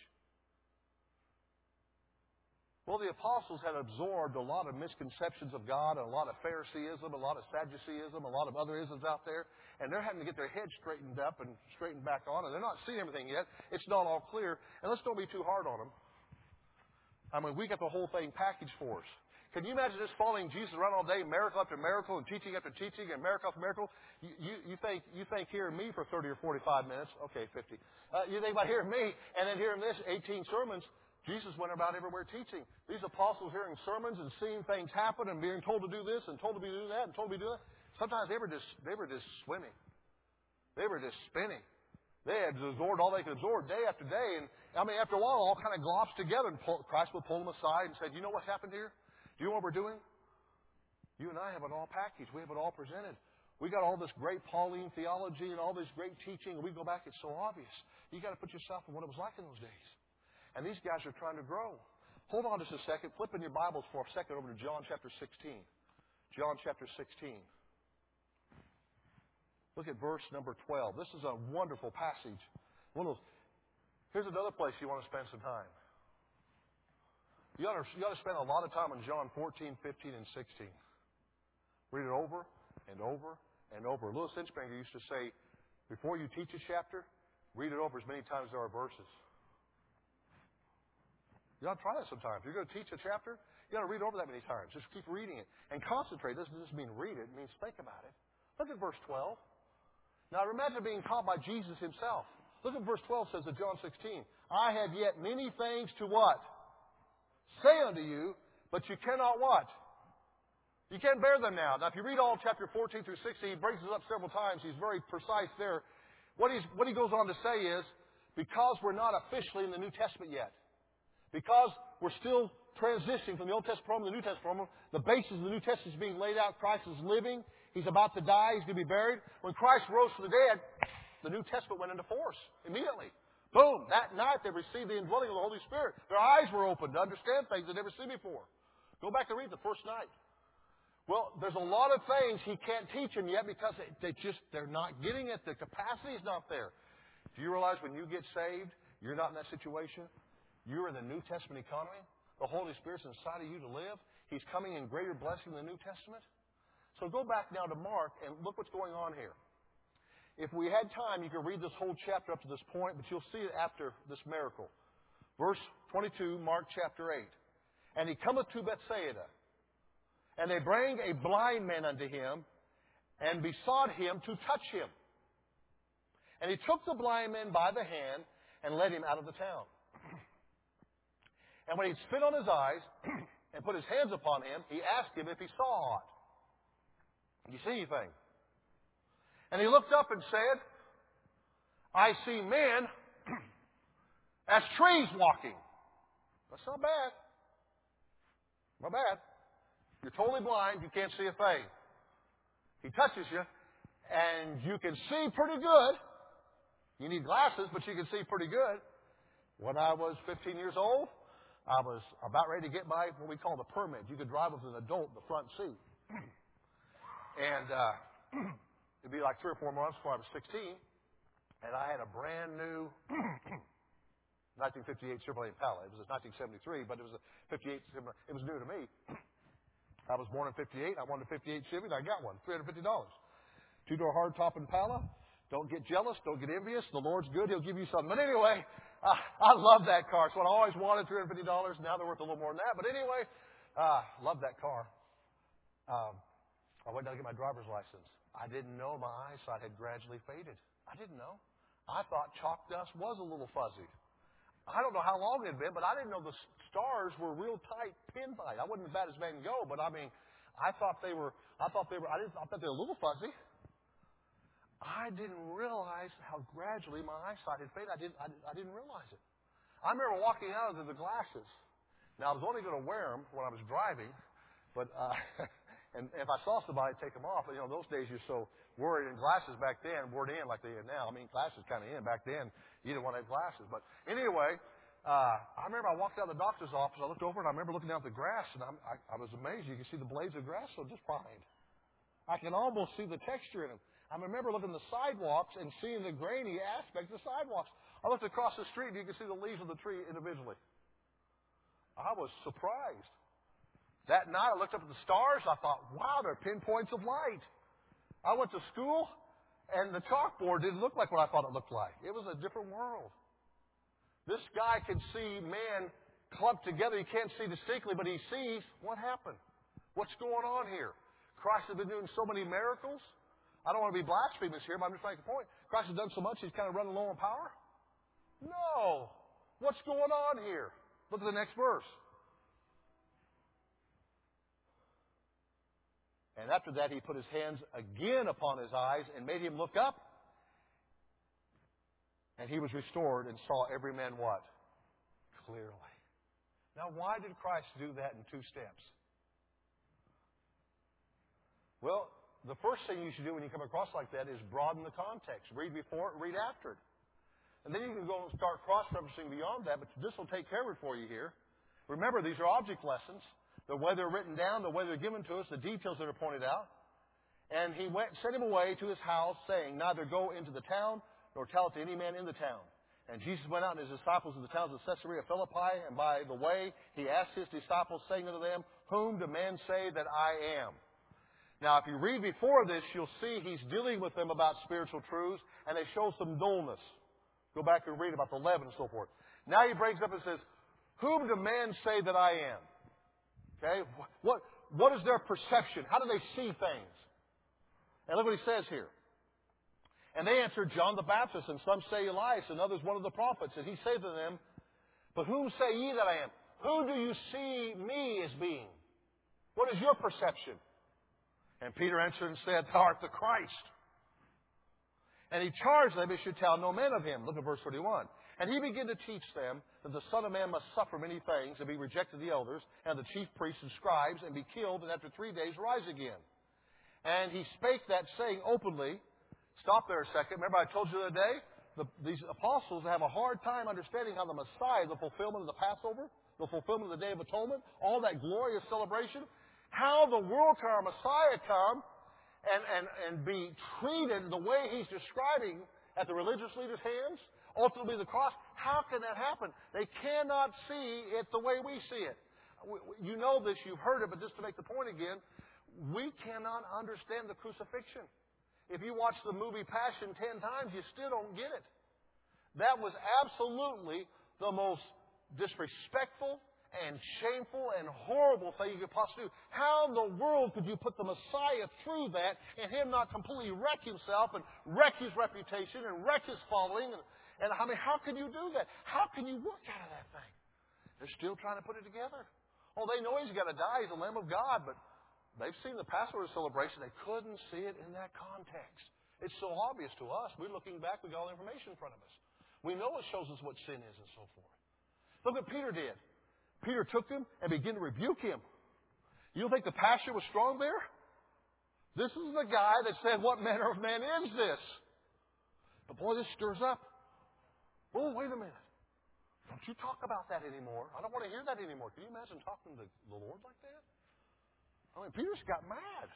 Well, the apostles had absorbed a lot of misconceptions of God, and a lot of Phariseeism, a lot of Sadduceeism, a lot of other isms out there, and they're having to get their heads straightened up and straightened back on, and they're not seeing everything yet. It's not all clear, and let's don't be too hard on them. I mean, we got the whole thing packaged for us. Can you imagine just following Jesus around all day, miracle after miracle, and teaching after teaching, and miracle after miracle? You, you, you think you think hearing me for thirty or forty-five minutes? Okay, fifty. Uh, you think about hearing me and then hearing this eighteen sermons? Jesus went about everywhere teaching. These apostles hearing sermons and seeing things happen and being told to do this and told to be doing that and told to be doing that. Sometimes they were just they were just swimming. They were just spinning. They had absorbed all they could absorb day after day, and I mean, after a while, all kind of glossed together. And Christ would pull them aside and said, "You know what's happened here? Do you know what we're doing? You and I have it all packaged. We have it all presented. We got all this great Pauline theology and all this great teaching, and we go back, it's so obvious. You got to put yourself in what it was like in those days. And these guys are trying to grow. Hold on just a second. Flip in your Bibles for a second over to John chapter sixteen. John chapter sixteen. Look at verse number twelve. This is a wonderful passage. One of those, here's another place you want to spend some time. You ought, to, you ought to spend a lot of time on John fourteen, fifteen, and sixteen. Read it over and over and over. Louis Inchbanger used to say, before you teach a chapter, read it over as many times as there are verses. You ought to try that sometimes. If you're going to teach a chapter, you ought to read over that many times. Just keep reading it. And concentrate. This doesn't just mean read it. It means think about it. Look at verse twelve. Now, imagine being taught by Jesus himself. Look at verse twelve says of John sixteen. I have yet many things to what? Say unto you, but you cannot what? You can't bear them now. Now, if you read all chapter fourteen through sixteen, he brings it up several times. He's very precise there. What, he's, what he goes on to say is, because we're not officially in the New Testament yet, because we're still transitioning from the Old Testament program to the New Testament program. The basis of the New Testament is being laid out. Christ is living. He's about to die. He's going to be buried. When Christ rose from the dead, the New Testament went into force immediately. Boom. That night they received the indwelling of the Holy Spirit. Their eyes were opened to understand things they'd never seen before. Go back and read the first night. Well, there's a lot of things he can't teach them yet because they, they just, they're not getting it. The capacity's not there. Do you realize when you get saved, you're not in that situation? You're in the New Testament economy. The Holy Spirit's inside of you to live. He's coming in greater blessing than the New Testament. So go back now to Mark and look what's going on here. If we had time, you could read this whole chapter up to this point, but you'll see it after this miracle. Verse twenty-two, Mark chapter eight. And he cometh to Bethsaida, and they bring a blind man unto him, and besought him to touch him. And he took the blind man by the hand, and led him out of the town. And when he spit on his eyes, and put his hands upon him, he asked him if he saw aught. Do you see anything? And he looked up and said, I see men as trees walking. That's not bad. Not bad. You're totally blind. You can't see a thing. He touches you, and you can see pretty good. You need glasses, but you can see pretty good. When I was fifteen years old, I was about ready to get my, what we call the permit. You could drive with an adult in the front seat. And uh, it'd be like three or four months before I was sixteen. And I had a brand new nineteen fifty-eight Chevrolet Impala. It was a nineteen seventy-three, but it was a fifty-eight. It was new to me. I was born in fifty-eight. I wanted a fifty-eight Chevy, and I got one. three hundred fifty dollars. Two-door hardtop Impala. Don't get jealous. Don't get envious. The Lord's good. He'll give you something. But anyway, uh, I love that car. It's what I always wanted, three hundred fifty dollars. Now they're worth a little more than that. But anyway, uh, love that car. Um, I went down to get my driver's license. I didn't know my eyesight had gradually faded. I didn't know. I thought chalk dust was a little fuzzy. I don't know how long it had been, but I didn't know the stars were real tight, pin tight. I wasn't as bad as Van Gogh, but I mean, I thought they were. I thought they were. I didn't. I thought they were a little fuzzy. I didn't realize how gradually my eyesight had faded. I didn't. I, I didn't realize it. I remember walking out of the glasses. Now I was only going to wear them when I was driving, but. Uh, And if I saw somebody, I'd take them off. But, you know, those days you're so worried. And glasses back then weren't in like they are now. I mean, glasses kind of in. Back then, you didn't want to have glasses. But anyway, uh, I remember I walked out of the doctor's office. I looked over, and I remember looking down at the grass, and I'm, I, I was amazed. You can see the blades of grass so defined. I can almost see the texture in them. I remember looking at the sidewalks and seeing the grainy aspect of the sidewalks. I looked across the street, and you can see the leaves of the tree individually. I was surprised. That night, I looked up at the stars. I thought, wow, they're pinpoints of light. I went to school, and the chalkboard didn't look like what I thought it looked like. It was a different world. This guy can see man clumped together. He can't see distinctly, but he sees what happened. What's going on here? Christ has been doing so many miracles. I don't want to be blasphemous here, but I'm just making a point. Christ has done so much, he's kind of running low on power? No. What's going on here? Look at the next verse. And after that, he put his hands again upon his eyes and made him look up. And he was restored and saw every man what? Clearly. Now, why did Christ do that in two steps? Well, the first thing you should do when you come across like that is broaden the context. Read before it, read after it. And then you can go and start cross-referencing beyond that, but this will take care of it for you here. Remember, these are object lessons. The way they're written down, the way they're given to us, the details that are pointed out. And he went, sent him away to his house, saying, neither go into the town, nor tell it to any man in the town. And Jesus went out and his disciples in the towns of Caesarea Philippi, and by the way, he asked his disciples, saying unto them, whom do men say that I am? Now, if you read before this, you'll see he's dealing with them about spiritual truths, and they show some dullness. Go back and read about the leaven and so forth. Now he breaks up and says, whom do men say that I am? Okay, what, what is their perception? How do they see things? And look what he says here. And they answered, John the Baptist, and some say Elias, and others one of the prophets. And he said to them, but whom say ye that I am? Who do you see me as being? What is your perception? And Peter answered and said, thou art the Christ. And he charged them they should tell no man of him. Look at verse thirty-one. And he began to teach them that the Son of Man must suffer many things and be rejected of the elders and the chief priests and scribes and be killed and after three days rise again. And he spake that saying openly. Stop there a second. Remember I told you the other day, the, these apostles have a hard time understanding how the Messiah, the fulfillment of the Passover, the fulfillment of the Day of Atonement, all that glorious celebration, how the world can our Messiah come and, and, and be treated the way he's describing at the religious leaders' hands, ultimately the cross. How can that happen? They cannot see it the way we see it. You know this, you've heard it, but just to make the point again, we cannot understand the crucifixion. If you watch the movie Passion ten times, you still don't get it. That was absolutely the most disrespectful and shameful and horrible thing you could possibly do. How in the world could you put the Messiah through that and him not completely wreck himself and wreck his reputation and wreck his following? And, and I mean, how can you do that? How can you work out of that thing? They're still trying to put it together. Oh, they know he's got to die. He's the Lamb of God, but they've seen the Passover celebration. They couldn't see it in that context. It's so obvious to us. We're looking back. We've got all the information in front of us. We know it shows us what sin is and so forth. Look what Peter did. Peter took him and began to rebuke him. You don't think the passion was strong there? This is the guy that said, what manner of man is this? But boy, this stirs up. Oh, wait a minute. Don't you talk about that anymore. I don't want to hear that anymore. Can you imagine talking to the Lord like that? I mean, Peter's got mad.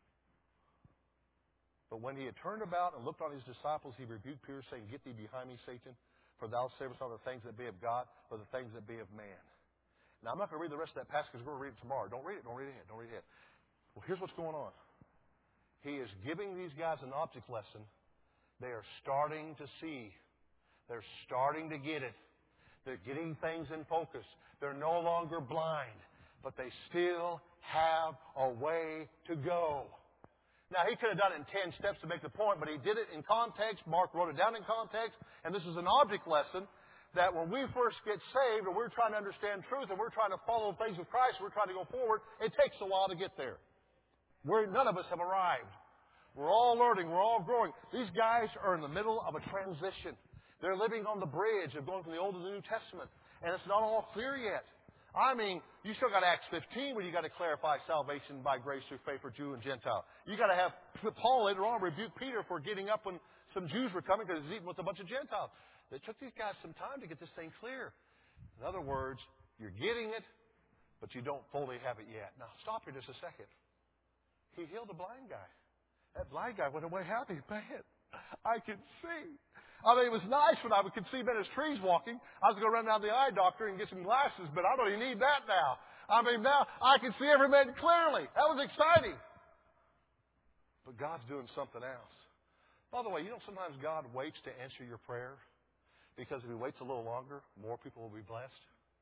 But when he had turned about and looked on his disciples, he rebuked Peter, saying, Get thee behind me, Satan, for thou savest not the things that be of God, but the things that be of man. Now, I'm not going to read the rest of that passage because we're going to read it tomorrow. Don't read it. Don't read it ahead. Don't read it ahead. Well, here's what's going on. He is giving these guys an object lesson. They are starting to see. They're starting to get it. They're getting things in focus. They're no longer blind, but they still have a way to go. Now, he could have done it in ten steps to make the point, but he did it in context. Mark wrote it down in context. And this is an object lesson that when we first get saved and we're trying to understand truth and we're trying to follow things with Christ, we're trying to go forward, it takes a while to get there. We're, none of us have arrived. We're all learning. We're all growing. These guys are in the middle of a transition. They're living on the bridge of going from the Old to the New Testament. And it's not all clear yet. I mean, you still got Acts fifteen where you got to clarify salvation by grace through faith for Jew and Gentile. You got to have Paul later on rebuke Peter for getting up when some Jews were coming because he's eating with a bunch of Gentiles. It took these guys some time to get this thing clear. In other words, you're getting it, but you don't fully have it yet. Now, stop here just a second. He healed a blind guy. That blind guy went away happy. Man, I can see. I mean, it was nice when I could see better as trees walking. I was going to run down to the eye doctor and get some glasses, but I don't even need that now. I mean, now I can see every man clearly. That was exciting. But God's doing something else. By the way, you know sometimes God waits to answer your prayer because if He waits a little longer, more people will be blessed.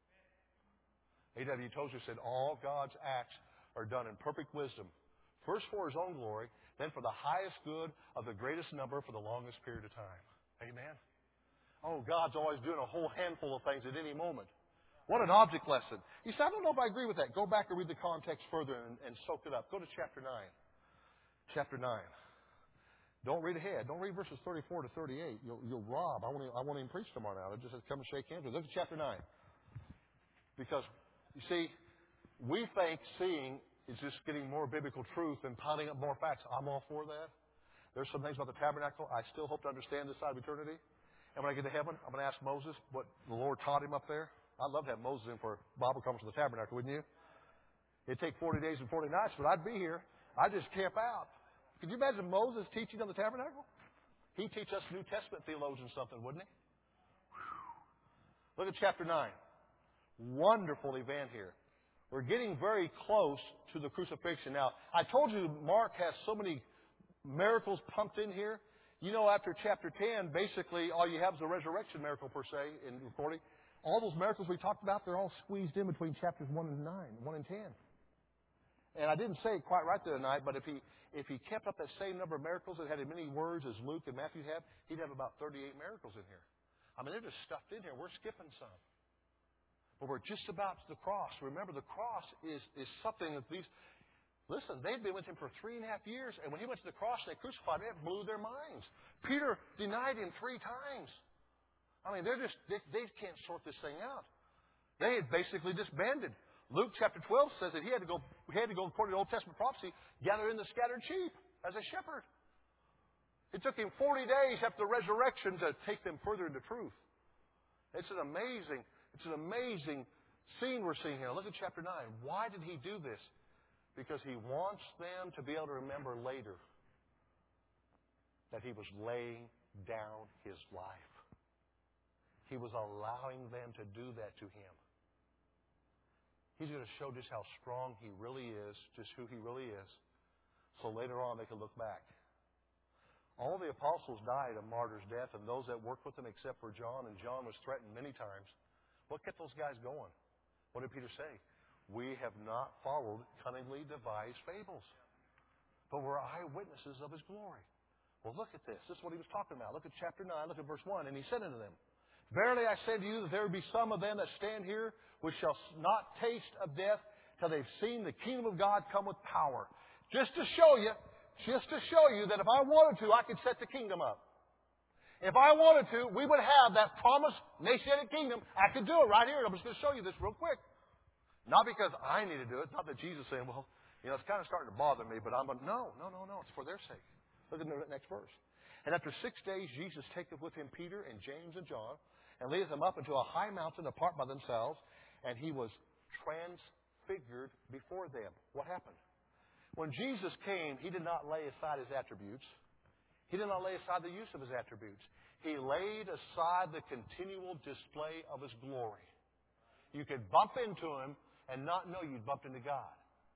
A W Tozer said, all God's acts are done in perfect wisdom, first for His own glory, then for the highest good of the greatest number for the longest period of time. Amen? Oh, God's always doing a whole handful of things at any moment. What an object lesson. You say, I don't know if I agree with that. Go back and read the context further and, and soak it up. Go to chapter nine. Chapter nine. Don't read ahead. Don't read verses thirty-four to thirty-eight. You'll, you'll rob. I won't, even, I won't even preach tomorrow now. I just have to come and shake hands with you. Look at chapter nine. Because, you see, we think seeing is just getting more biblical truth and piling up more facts. I'm all for that. There's some things about the tabernacle I still hope to understand this side of eternity. And when I get to heaven, I'm going to ask Moses what the Lord taught him up there. I'd love to have Moses in for a Bible conference in the tabernacle, wouldn't you? It'd take forty days and forty nights, but I'd be here. I'd just camp out. Could you imagine Moses teaching on the tabernacle? He'd teach us New Testament theologians something, wouldn't he? Whew. Look at chapter nine. Wonderful event here. We're getting very close to the crucifixion. Now, I told you Mark has so many miracles pumped in here. You know, after chapter ten, basically all you have is a resurrection miracle per se in recording. All those miracles we talked about, they're all squeezed in between chapters one and nine, one and ten. And I didn't say it quite right the other night, but if he if he kept up that same number of miracles and had as many words as Luke and Matthew have, he'd have about thirty-eight miracles in here. I mean, they're just stuffed in here. We're skipping some. But we're just about to the cross. Remember, the cross is, is something that these... Listen, they'd been with him for three and a half years, and when he went to the cross and they crucified him, it blew their minds. Peter denied him three times. I mean, they're just, they, they can't sort this thing out. They had basically disbanded. Luke chapter twelve says that he had to go, he had to go according to Old Testament prophecy, gather in the scattered sheep as a shepherd. It took him forty days after the resurrection to take them further into truth. It's an amazing, it's an amazing scene we're seeing here. Look at chapter nine. Why did he do this? Because he wants them to be able to remember later that he was laying down his life. He was allowing them to do that to him. He's going to show just how strong he really is, just who he really is, so later on they can look back. All the apostles died a martyr's death, and those that worked with them except for John, and John was threatened many times. What kept those guys going? What did Peter say? We have not followed cunningly devised fables, but we're eyewitnesses of his glory. Well, look at this. This is what he was talking about. Look at chapter nine. Look at verse one. And he said unto them, Verily I say to you that there will be some of them that stand here which shall not taste of death till they've seen the kingdom of God come with power. Just to show you, just to show you that if I wanted to, I could set the kingdom up. If I wanted to, we would have that promised Messianic kingdom. I could do it right here. I'm just going to show you this real quick. Not because I need to do it. Not that Jesus is saying, well, you know, it's kind of starting to bother me, but I'm going to, no, no, no, no. It's for their sake. Look at the next verse. And after six days, Jesus taketh with him Peter and James and John, and leadeth them up into a high mountain apart by themselves, and he was transfigured before them. What happened? When Jesus came, he did not lay aside his attributes. He did not lay aside the use of his attributes. He laid aside the continual display of his glory. You could bump into him and not know you'd bumped into God.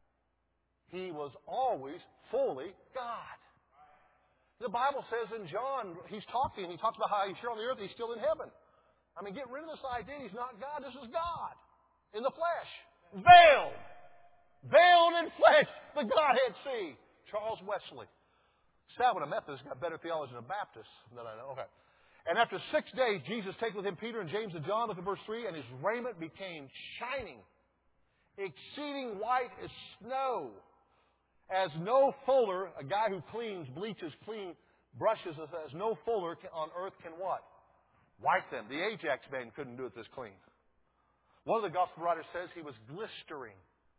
He was always fully God. The Bible says in John, he's talking, he talks about how he's here on the earth, he's still in heaven. I mean, get rid of this idea he's not God. This is God in the flesh. Veiled. Veiled in flesh. The Godhead see. Charles Wesley. Sad when a Methodist got better theology than a Baptist than I know. Okay. And after six days, Jesus takes with him Peter and James and John. Look at verse three. And his raiment became shining, exceeding white as snow. As no fuller, a guy who cleans, bleaches, clean brushes, as no fuller on earth can what? White them. The Ajax man couldn't do it this clean. One of the gospel writers says he was glistering.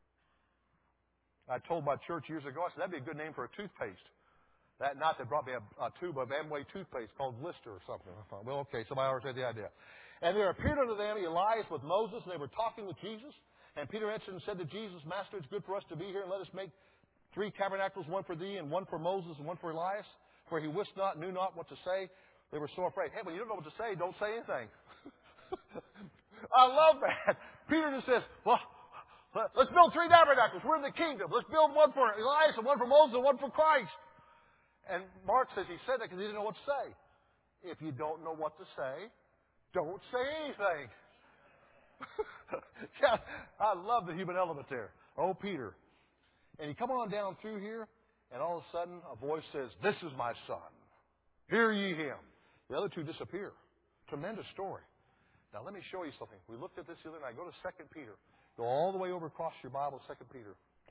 I told my church years ago, I said, that'd be a good name for a toothpaste. That night they brought me a, a tube of Amway toothpaste called Glister or something. I thought, well, okay, somebody already had the idea. And there appeared unto them Elias with Moses, and they were talking with Jesus. And Peter answered and said to Jesus, Master, it's good for us to be here, and let us make three tabernacles, one for thee, and one for Moses, and one for Elias. For he wist not, knew not what to say. They were so afraid. Hey, when you don't know what to say, don't say anything. I love that. Peter just says, well, let's build three tabernacles. We're in the kingdom. Let's build one for Elias, and one for Moses, and one for Christ. And Mark says he said that because he didn't know what to say. If you don't know what to say, don't say anything. Yeah, I love the human element there. Oh, Peter. And you come on down through here, and all of a sudden a voice says, This is my son. Hear ye him. The other two disappear. Tremendous story. Now let me show you something. We looked at this the other night. Go to Second Peter. Go all the way over across your Bible, Second Peter.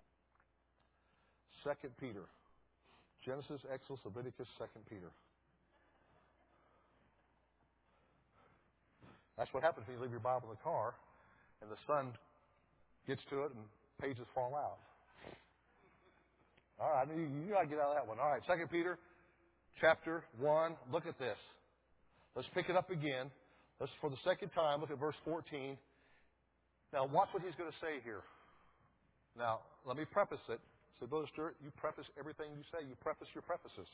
Second Peter. Genesis, Exodus, Leviticus, Second Peter. That's what happens when you leave your Bible in the car and the sun gets to it and pages fall out. All right, you, you got to get out of that one. All right, Second Peter chapter one. Look at this. Let's pick it up again. Let's, for the second time, look at verse fourteen. Now, watch what he's going to say here. Now, let me preface it. So, Brother Stewart, you preface everything you say. You preface your prefaces.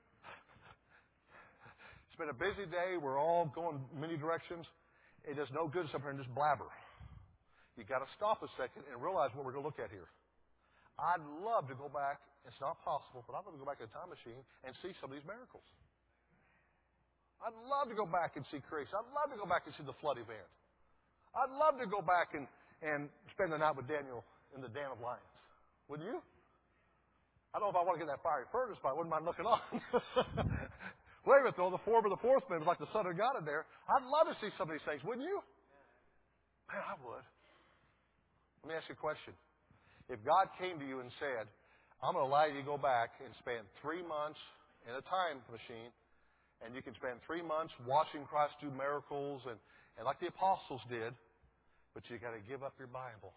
It's been a busy day. We're all going many directions. It does no good to sit here and just blabber. You've got to stop a second and realize what we're going to look at here. I'd love to go back. It's not possible, but I'd love to go back to the time machine and see some of these miracles. I'd love to go back and see creation. I'd love to go back and see the flood event. I'd love to go back and, and spend the night with Daniel in the den of lions. Wouldn't you? I don't know if I want to get that fiery furnace, but I wouldn't mind looking on. Wait a minute, though. The form of the fourth man was like the Son of God in there. I'd love to see some of these things, wouldn't you? Man, I would. Let me ask you a question. If God came to you and said, I'm going to allow you to go back and spend three months in a time machine And you can spend three months watching Christ do miracles and, and like the apostles did, but you got to give up your Bible.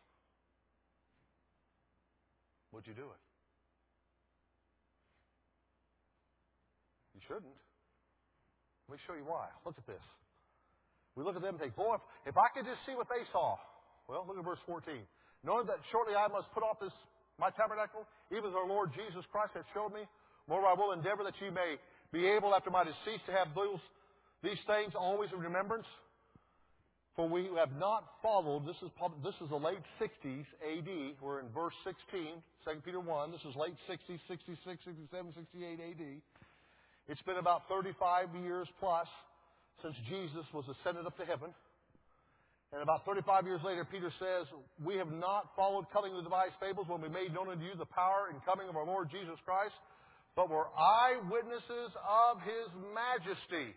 Would you do it? You shouldn't. Let me show you why. Look at this. We look at them and think, boy, if, if I could just see what they saw. Well, look at verse fourteen. Knowing that shortly I must put off this my tabernacle, even as our Lord Jesus Christ hath showed me, moreover I will endeavor that ye may be able after my decease to have those, these things always in remembrance. For we have not followed, this is this is the late sixties A D. We're in verse sixteen, Second Peter one. This is late sixties, sixty-six, sixty-seven, sixty-eight A D. It's been about thirty-five years plus since Jesus was ascended up to heaven. And about thirty-five years later, Peter says, we have not followed cunningly devised fables when we made known unto you the power and coming of our Lord Jesus Christ, but were eyewitnesses of His majesty.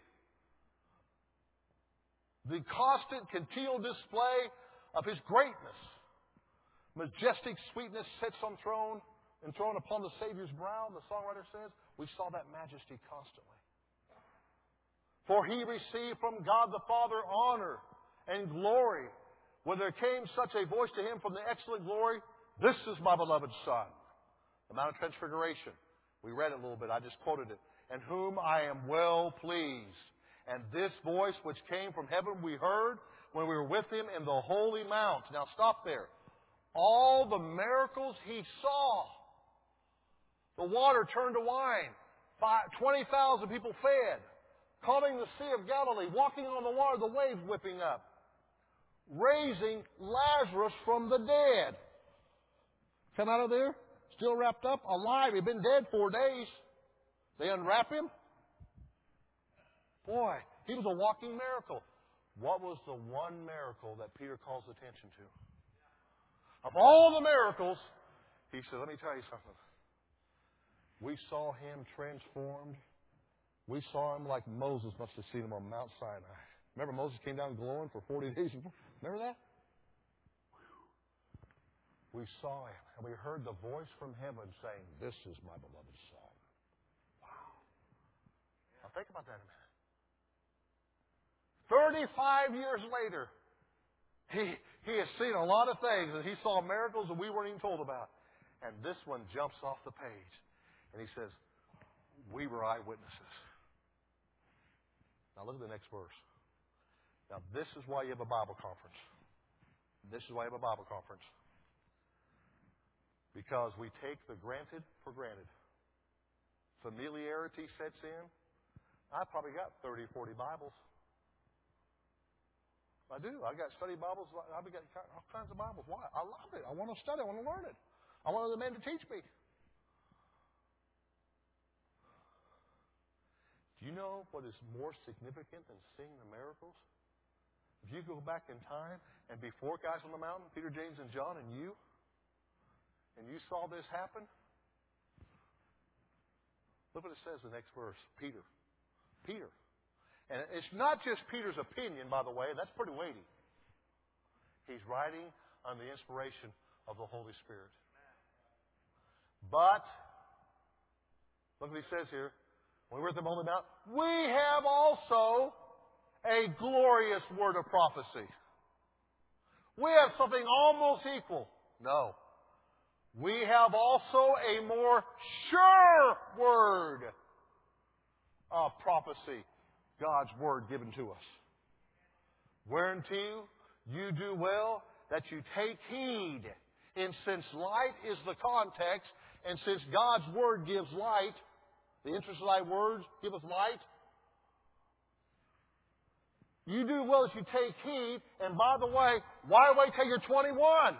The constant, continual display of His greatness. Majestic sweetness sits on throne, enthroned upon the Savior's brow, the songwriter says. We saw that majesty constantly. For He received from God the Father honor and glory, when there came such a voice to Him from the excellent glory, this is my beloved Son. The Mount of Transfiguration. We read it a little bit. I just quoted it. And whom I am well pleased. And this voice which came from heaven we heard when we were with Him in the holy mount. Now stop there. All the miracles He saw. The water turned to wine. twenty thousand people fed. Calming the Sea of Galilee. Walking on the water, the waves whipping up. Raising Lazarus from the dead. Come out of there, still wrapped up, alive. He'd been dead four days. They unwrap Him. Boy, He was a walking miracle. What was the one miracle that Peter calls attention to? Of all the miracles, he said, let me tell you something. We saw Him transformed. We saw Him like Moses must have seen Him on Mount Sinai. Remember Moses came down glowing for forty days? Remember that? We saw Him, and we heard the voice from heaven saying, this is my beloved Son. Wow. Now think about that a minute. thirty-five years later, he, he has seen a lot of things, and he saw miracles that we weren't even told about. And this one jumps off the page, and he says, we were eyewitnesses. Now look at the next verse. Now this is why you have a Bible conference. This is why you have a Bible conference. Because we take the granted for granted. Familiarity sets in. I've probably got thirty, forty Bibles. I do. I got study Bibles. I've got all kinds of Bibles. Why? I love it. I want to study. I want to learn it. I want other men to teach me. Do you know what is more significant than seeing the miracles? If you go back in time and before guys on the mountain, Peter, James, and John, and you, and you saw this happen, look what it says in the next verse. Peter. Peter. And it's not just Peter's opinion, by the way. That's pretty weighty. He's writing under the inspiration of the Holy Spirit. But, look what he says here. When we were at the Holy Mount, we have also a glorious word of prophecy. We have something almost equal. No. We have also a more sure word of prophecy. God's word given to us. Whereunto you do well that you take heed. And since light is the context, and since God's word gives light, the interest of thy words giveth light, you do well that you take heed. And by the way, why wait till you're twenty-one?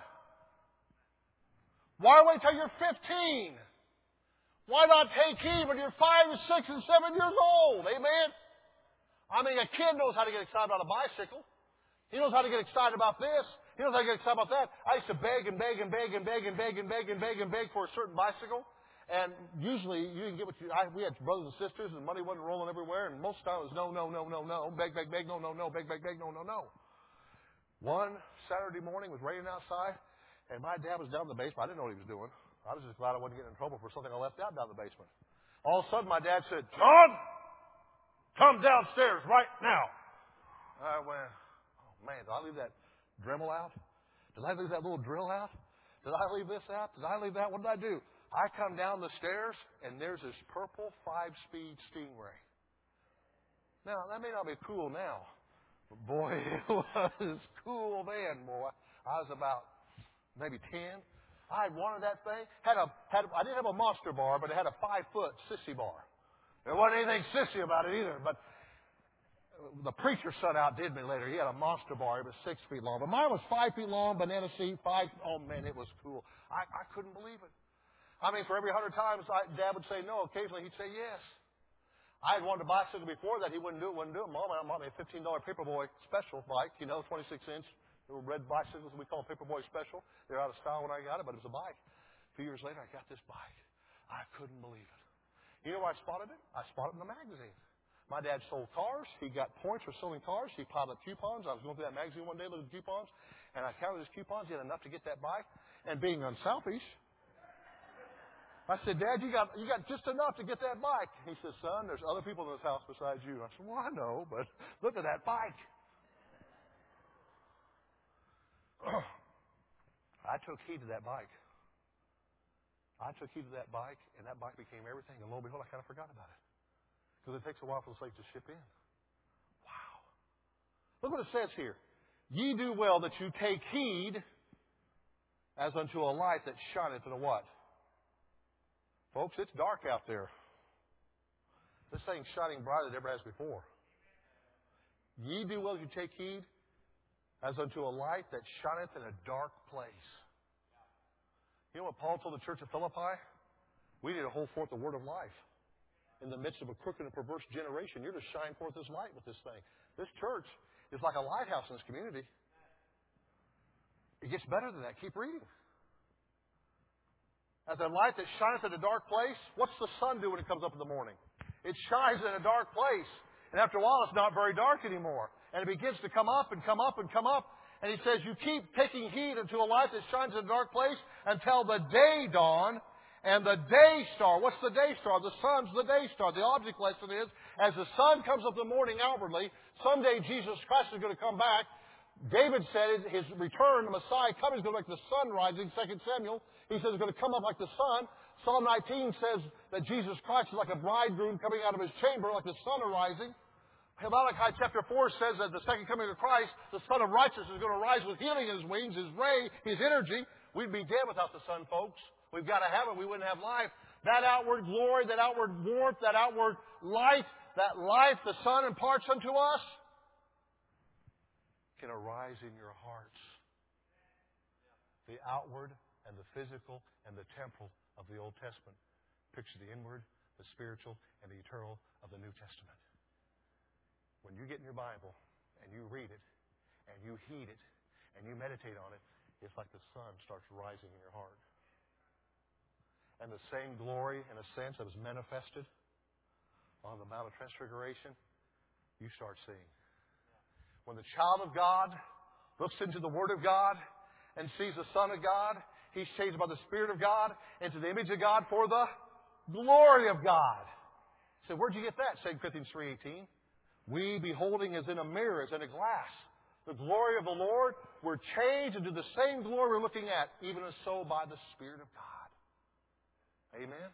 Why wait till you're fifteen? Why not take heed when you're five and six and seven years old? Amen? I mean, a kid knows how to get excited about a bicycle. He knows how to get excited about this. He knows how to get excited about that. I used to beg and beg and beg and beg and beg and beg and beg and beg for a certain bicycle. And usually you can get what you... I, we had brothers and sisters and money wasn't rolling everywhere. And most of the time it was no, no, no, no, no. Beg, beg, beg, no, no, no. Beg, beg, beg, no, no, no. One Saturday morning it was raining outside. And my dad was down in the basement. I didn't know what he was doing. I was just glad I wasn't getting in trouble for something I left out down in the basement. All of a sudden my dad said, John, Come downstairs right now. I went, oh, man, did I leave that Dremel out? Did I leave that little drill out? Did I leave this out? Did I leave that? What did I do? I come down the stairs, and there's this purple five-speed Stingray. Now, that may not be cool now, but boy, it was cool then, boy. I was about maybe ten. I had wanted that thing. Had a, had a, I didn't have a monster bar, but it had a five-foot sissy bar. There wasn't anything sissy about it either, but the preacher's son outdid me later. He had a monster bar. It was six feet long. But mine was five feet long, banana seat, five. Oh, man, it was cool. I, I couldn't believe it. I mean, for every hundred times I, Dad would say no, occasionally he'd say yes. I had wanted a bicycle before that. He wouldn't do it, wouldn't do it. Mom, I bought me a fifteen dollar Paperboy special bike, you know, twenty-six inch. Little red bicycles we call Paperboy special. They're out of style when I got it, but it was a bike. A few years later, I got this bike. I couldn't believe it. You know where I spotted it? I spotted it in the magazine. My dad sold cars. He got points for selling cars. He piled up coupons. I was going through that magazine one day looking at coupons, and I counted his coupons. He had enough to get that bike. And being unselfish, I said, Dad, you got you got just enough to get that bike. He says, son, there's other people in this house besides you. I said, well, I know, but look at that bike. I took heed to that bike. I took heed to that bike, and that bike became everything. And lo and behold, I kind of forgot about it. Because it takes a while for the slate to ship in. Wow. Look what it says here. Ye do well that you take heed as unto a light that shineth in a what? Folks, it's dark out there. This thing's shining brighter than it ever has before. Ye do well that you take heed as unto a light that shineth in a dark place. You know what Paul told the church at Philippi? We need to hold forth the word of life. In the midst of a crooked and perverse generation, you're to shine forth this light with this thing. This church is like a lighthouse in this community. It gets better than that. Keep reading. As a light that shineth in a dark place, what's the sun do when it comes up in the morning? It shines in a dark place. And after a while, it's not very dark anymore. And it begins to come up and come up and come up. And he says, you keep taking heed unto a light that shines in a dark place until the day dawn and the day star. What's the day star? The sun's the day star. The object lesson is, as the sun comes up in the morning outwardly, someday Jesus Christ is going to come back. David said his return, the Messiah coming, is going to be like the sun rising, Second Samuel. He says it's going to come up like the sun. Psalm nineteen says that Jesus Christ is like a bridegroom coming out of his chamber, like the sun arising. Malachi chapter four says that the second coming of Christ, the Son of Righteousness is going to rise with healing in his wings, his ray, his energy. We'd be dead without the sun, folks. We've got to have it. We wouldn't have life. That outward glory, that outward warmth, that outward light, that life the sun imparts unto us can arise in your hearts. The outward and the physical and the temporal of the Old Testament picture the inward, the spiritual, and the eternal of the New Testament. When you get in your Bible and you read it and you heed it and you meditate on it, it's like the sun starts rising in your heart. And the same glory, in a sense, that was manifested on the Mount of Transfiguration, you start seeing. When the child of God looks into the Word of God and sees the Son of God, he's changed by the Spirit of God into the image of God for the glory of God. So where'd you get that? Second Corinthians three eighteen. We, beholding as in a mirror, as in a glass, the glory of the Lord, we're changed into the same glory we're looking at, even as so by the Spirit of God. Amen?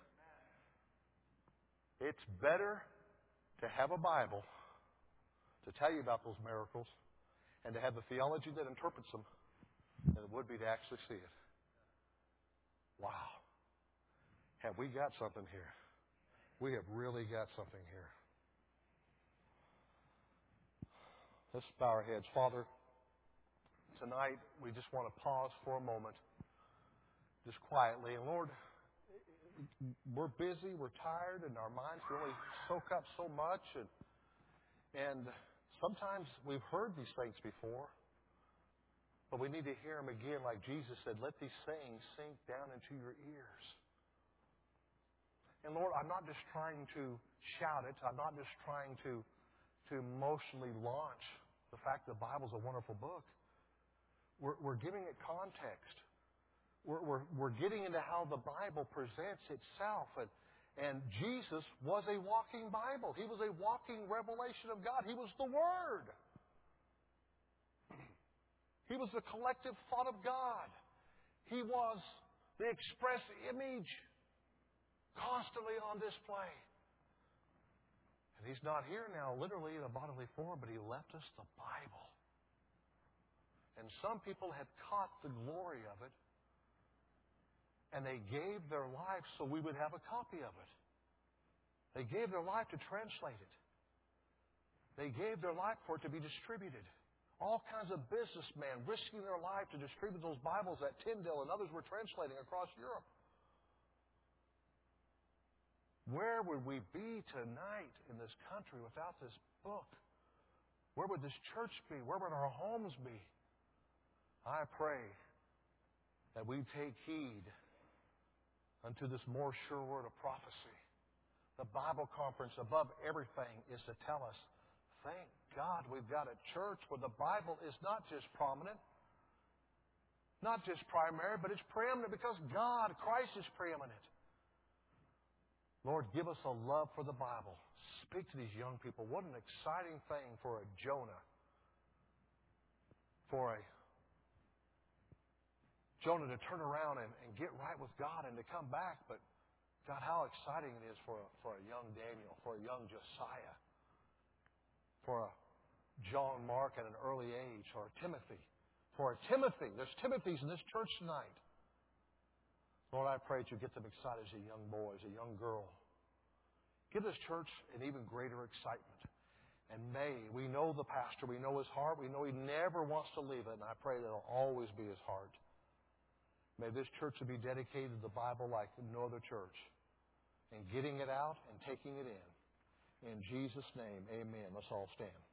It's better to have a Bible to tell you about those miracles and to have the theology that interprets them than it would be to actually see it. Wow. Have we got something here? We have really got something here. Let's bow our heads. Father, tonight we just want to pause for a moment, just quietly. And Lord, we're busy, we're tired, and our minds can only soak up so much. And, and sometimes we've heard these things before, but we need to hear them again, like Jesus said, let these things sink down into your ears. And Lord, I'm not just trying to shout it. I'm not just trying to to emotionally launch the fact that the Bible's a wonderful book. We're, we're giving it context. We're, we're, we're getting into how the Bible presents itself. And, And Jesus was a walking Bible. He was a walking revelation of God. He was the Word. He was the collective thought of God. He was the express image constantly on display. And He's not here now literally in a bodily form, but He left us the Bible. And some people had caught the glory of it, and they gave their life so we would have a copy of it. They gave their life to translate it. They gave their life for it to be distributed. All kinds of businessmen risking their life to distribute those Bibles that Tyndale and others were translating across Europe. Where would we be tonight in this country without this book? Where would this church be? Where would our homes be? I pray that we take heed unto this more sure word of prophecy. The Bible conference above everything is to tell us, thank God we've got a church where the Bible is not just prominent, not just primary, but it's preeminent because God, Christ is preeminent. Lord, give us a love for the Bible. Speak to these young people. What an exciting thing for a Jonah, for a Jonah to turn around and, and get right with God and to come back. But God, how exciting it is for a, for a young Daniel, for a young Josiah, for a John Mark at an early age, or a Timothy. For a Timothy. There's Timothys in this church tonight. Lord, I pray that you get them excited as a young boy, as a young girl. Give this church an even greater excitement. And may, we know the pastor, we know his heart, we know he never wants to leave it, and I pray that it'll always be his heart. May this church be dedicated to the Bible like no other church, and getting it out and taking it in. In Jesus' name, amen. Let's all stand.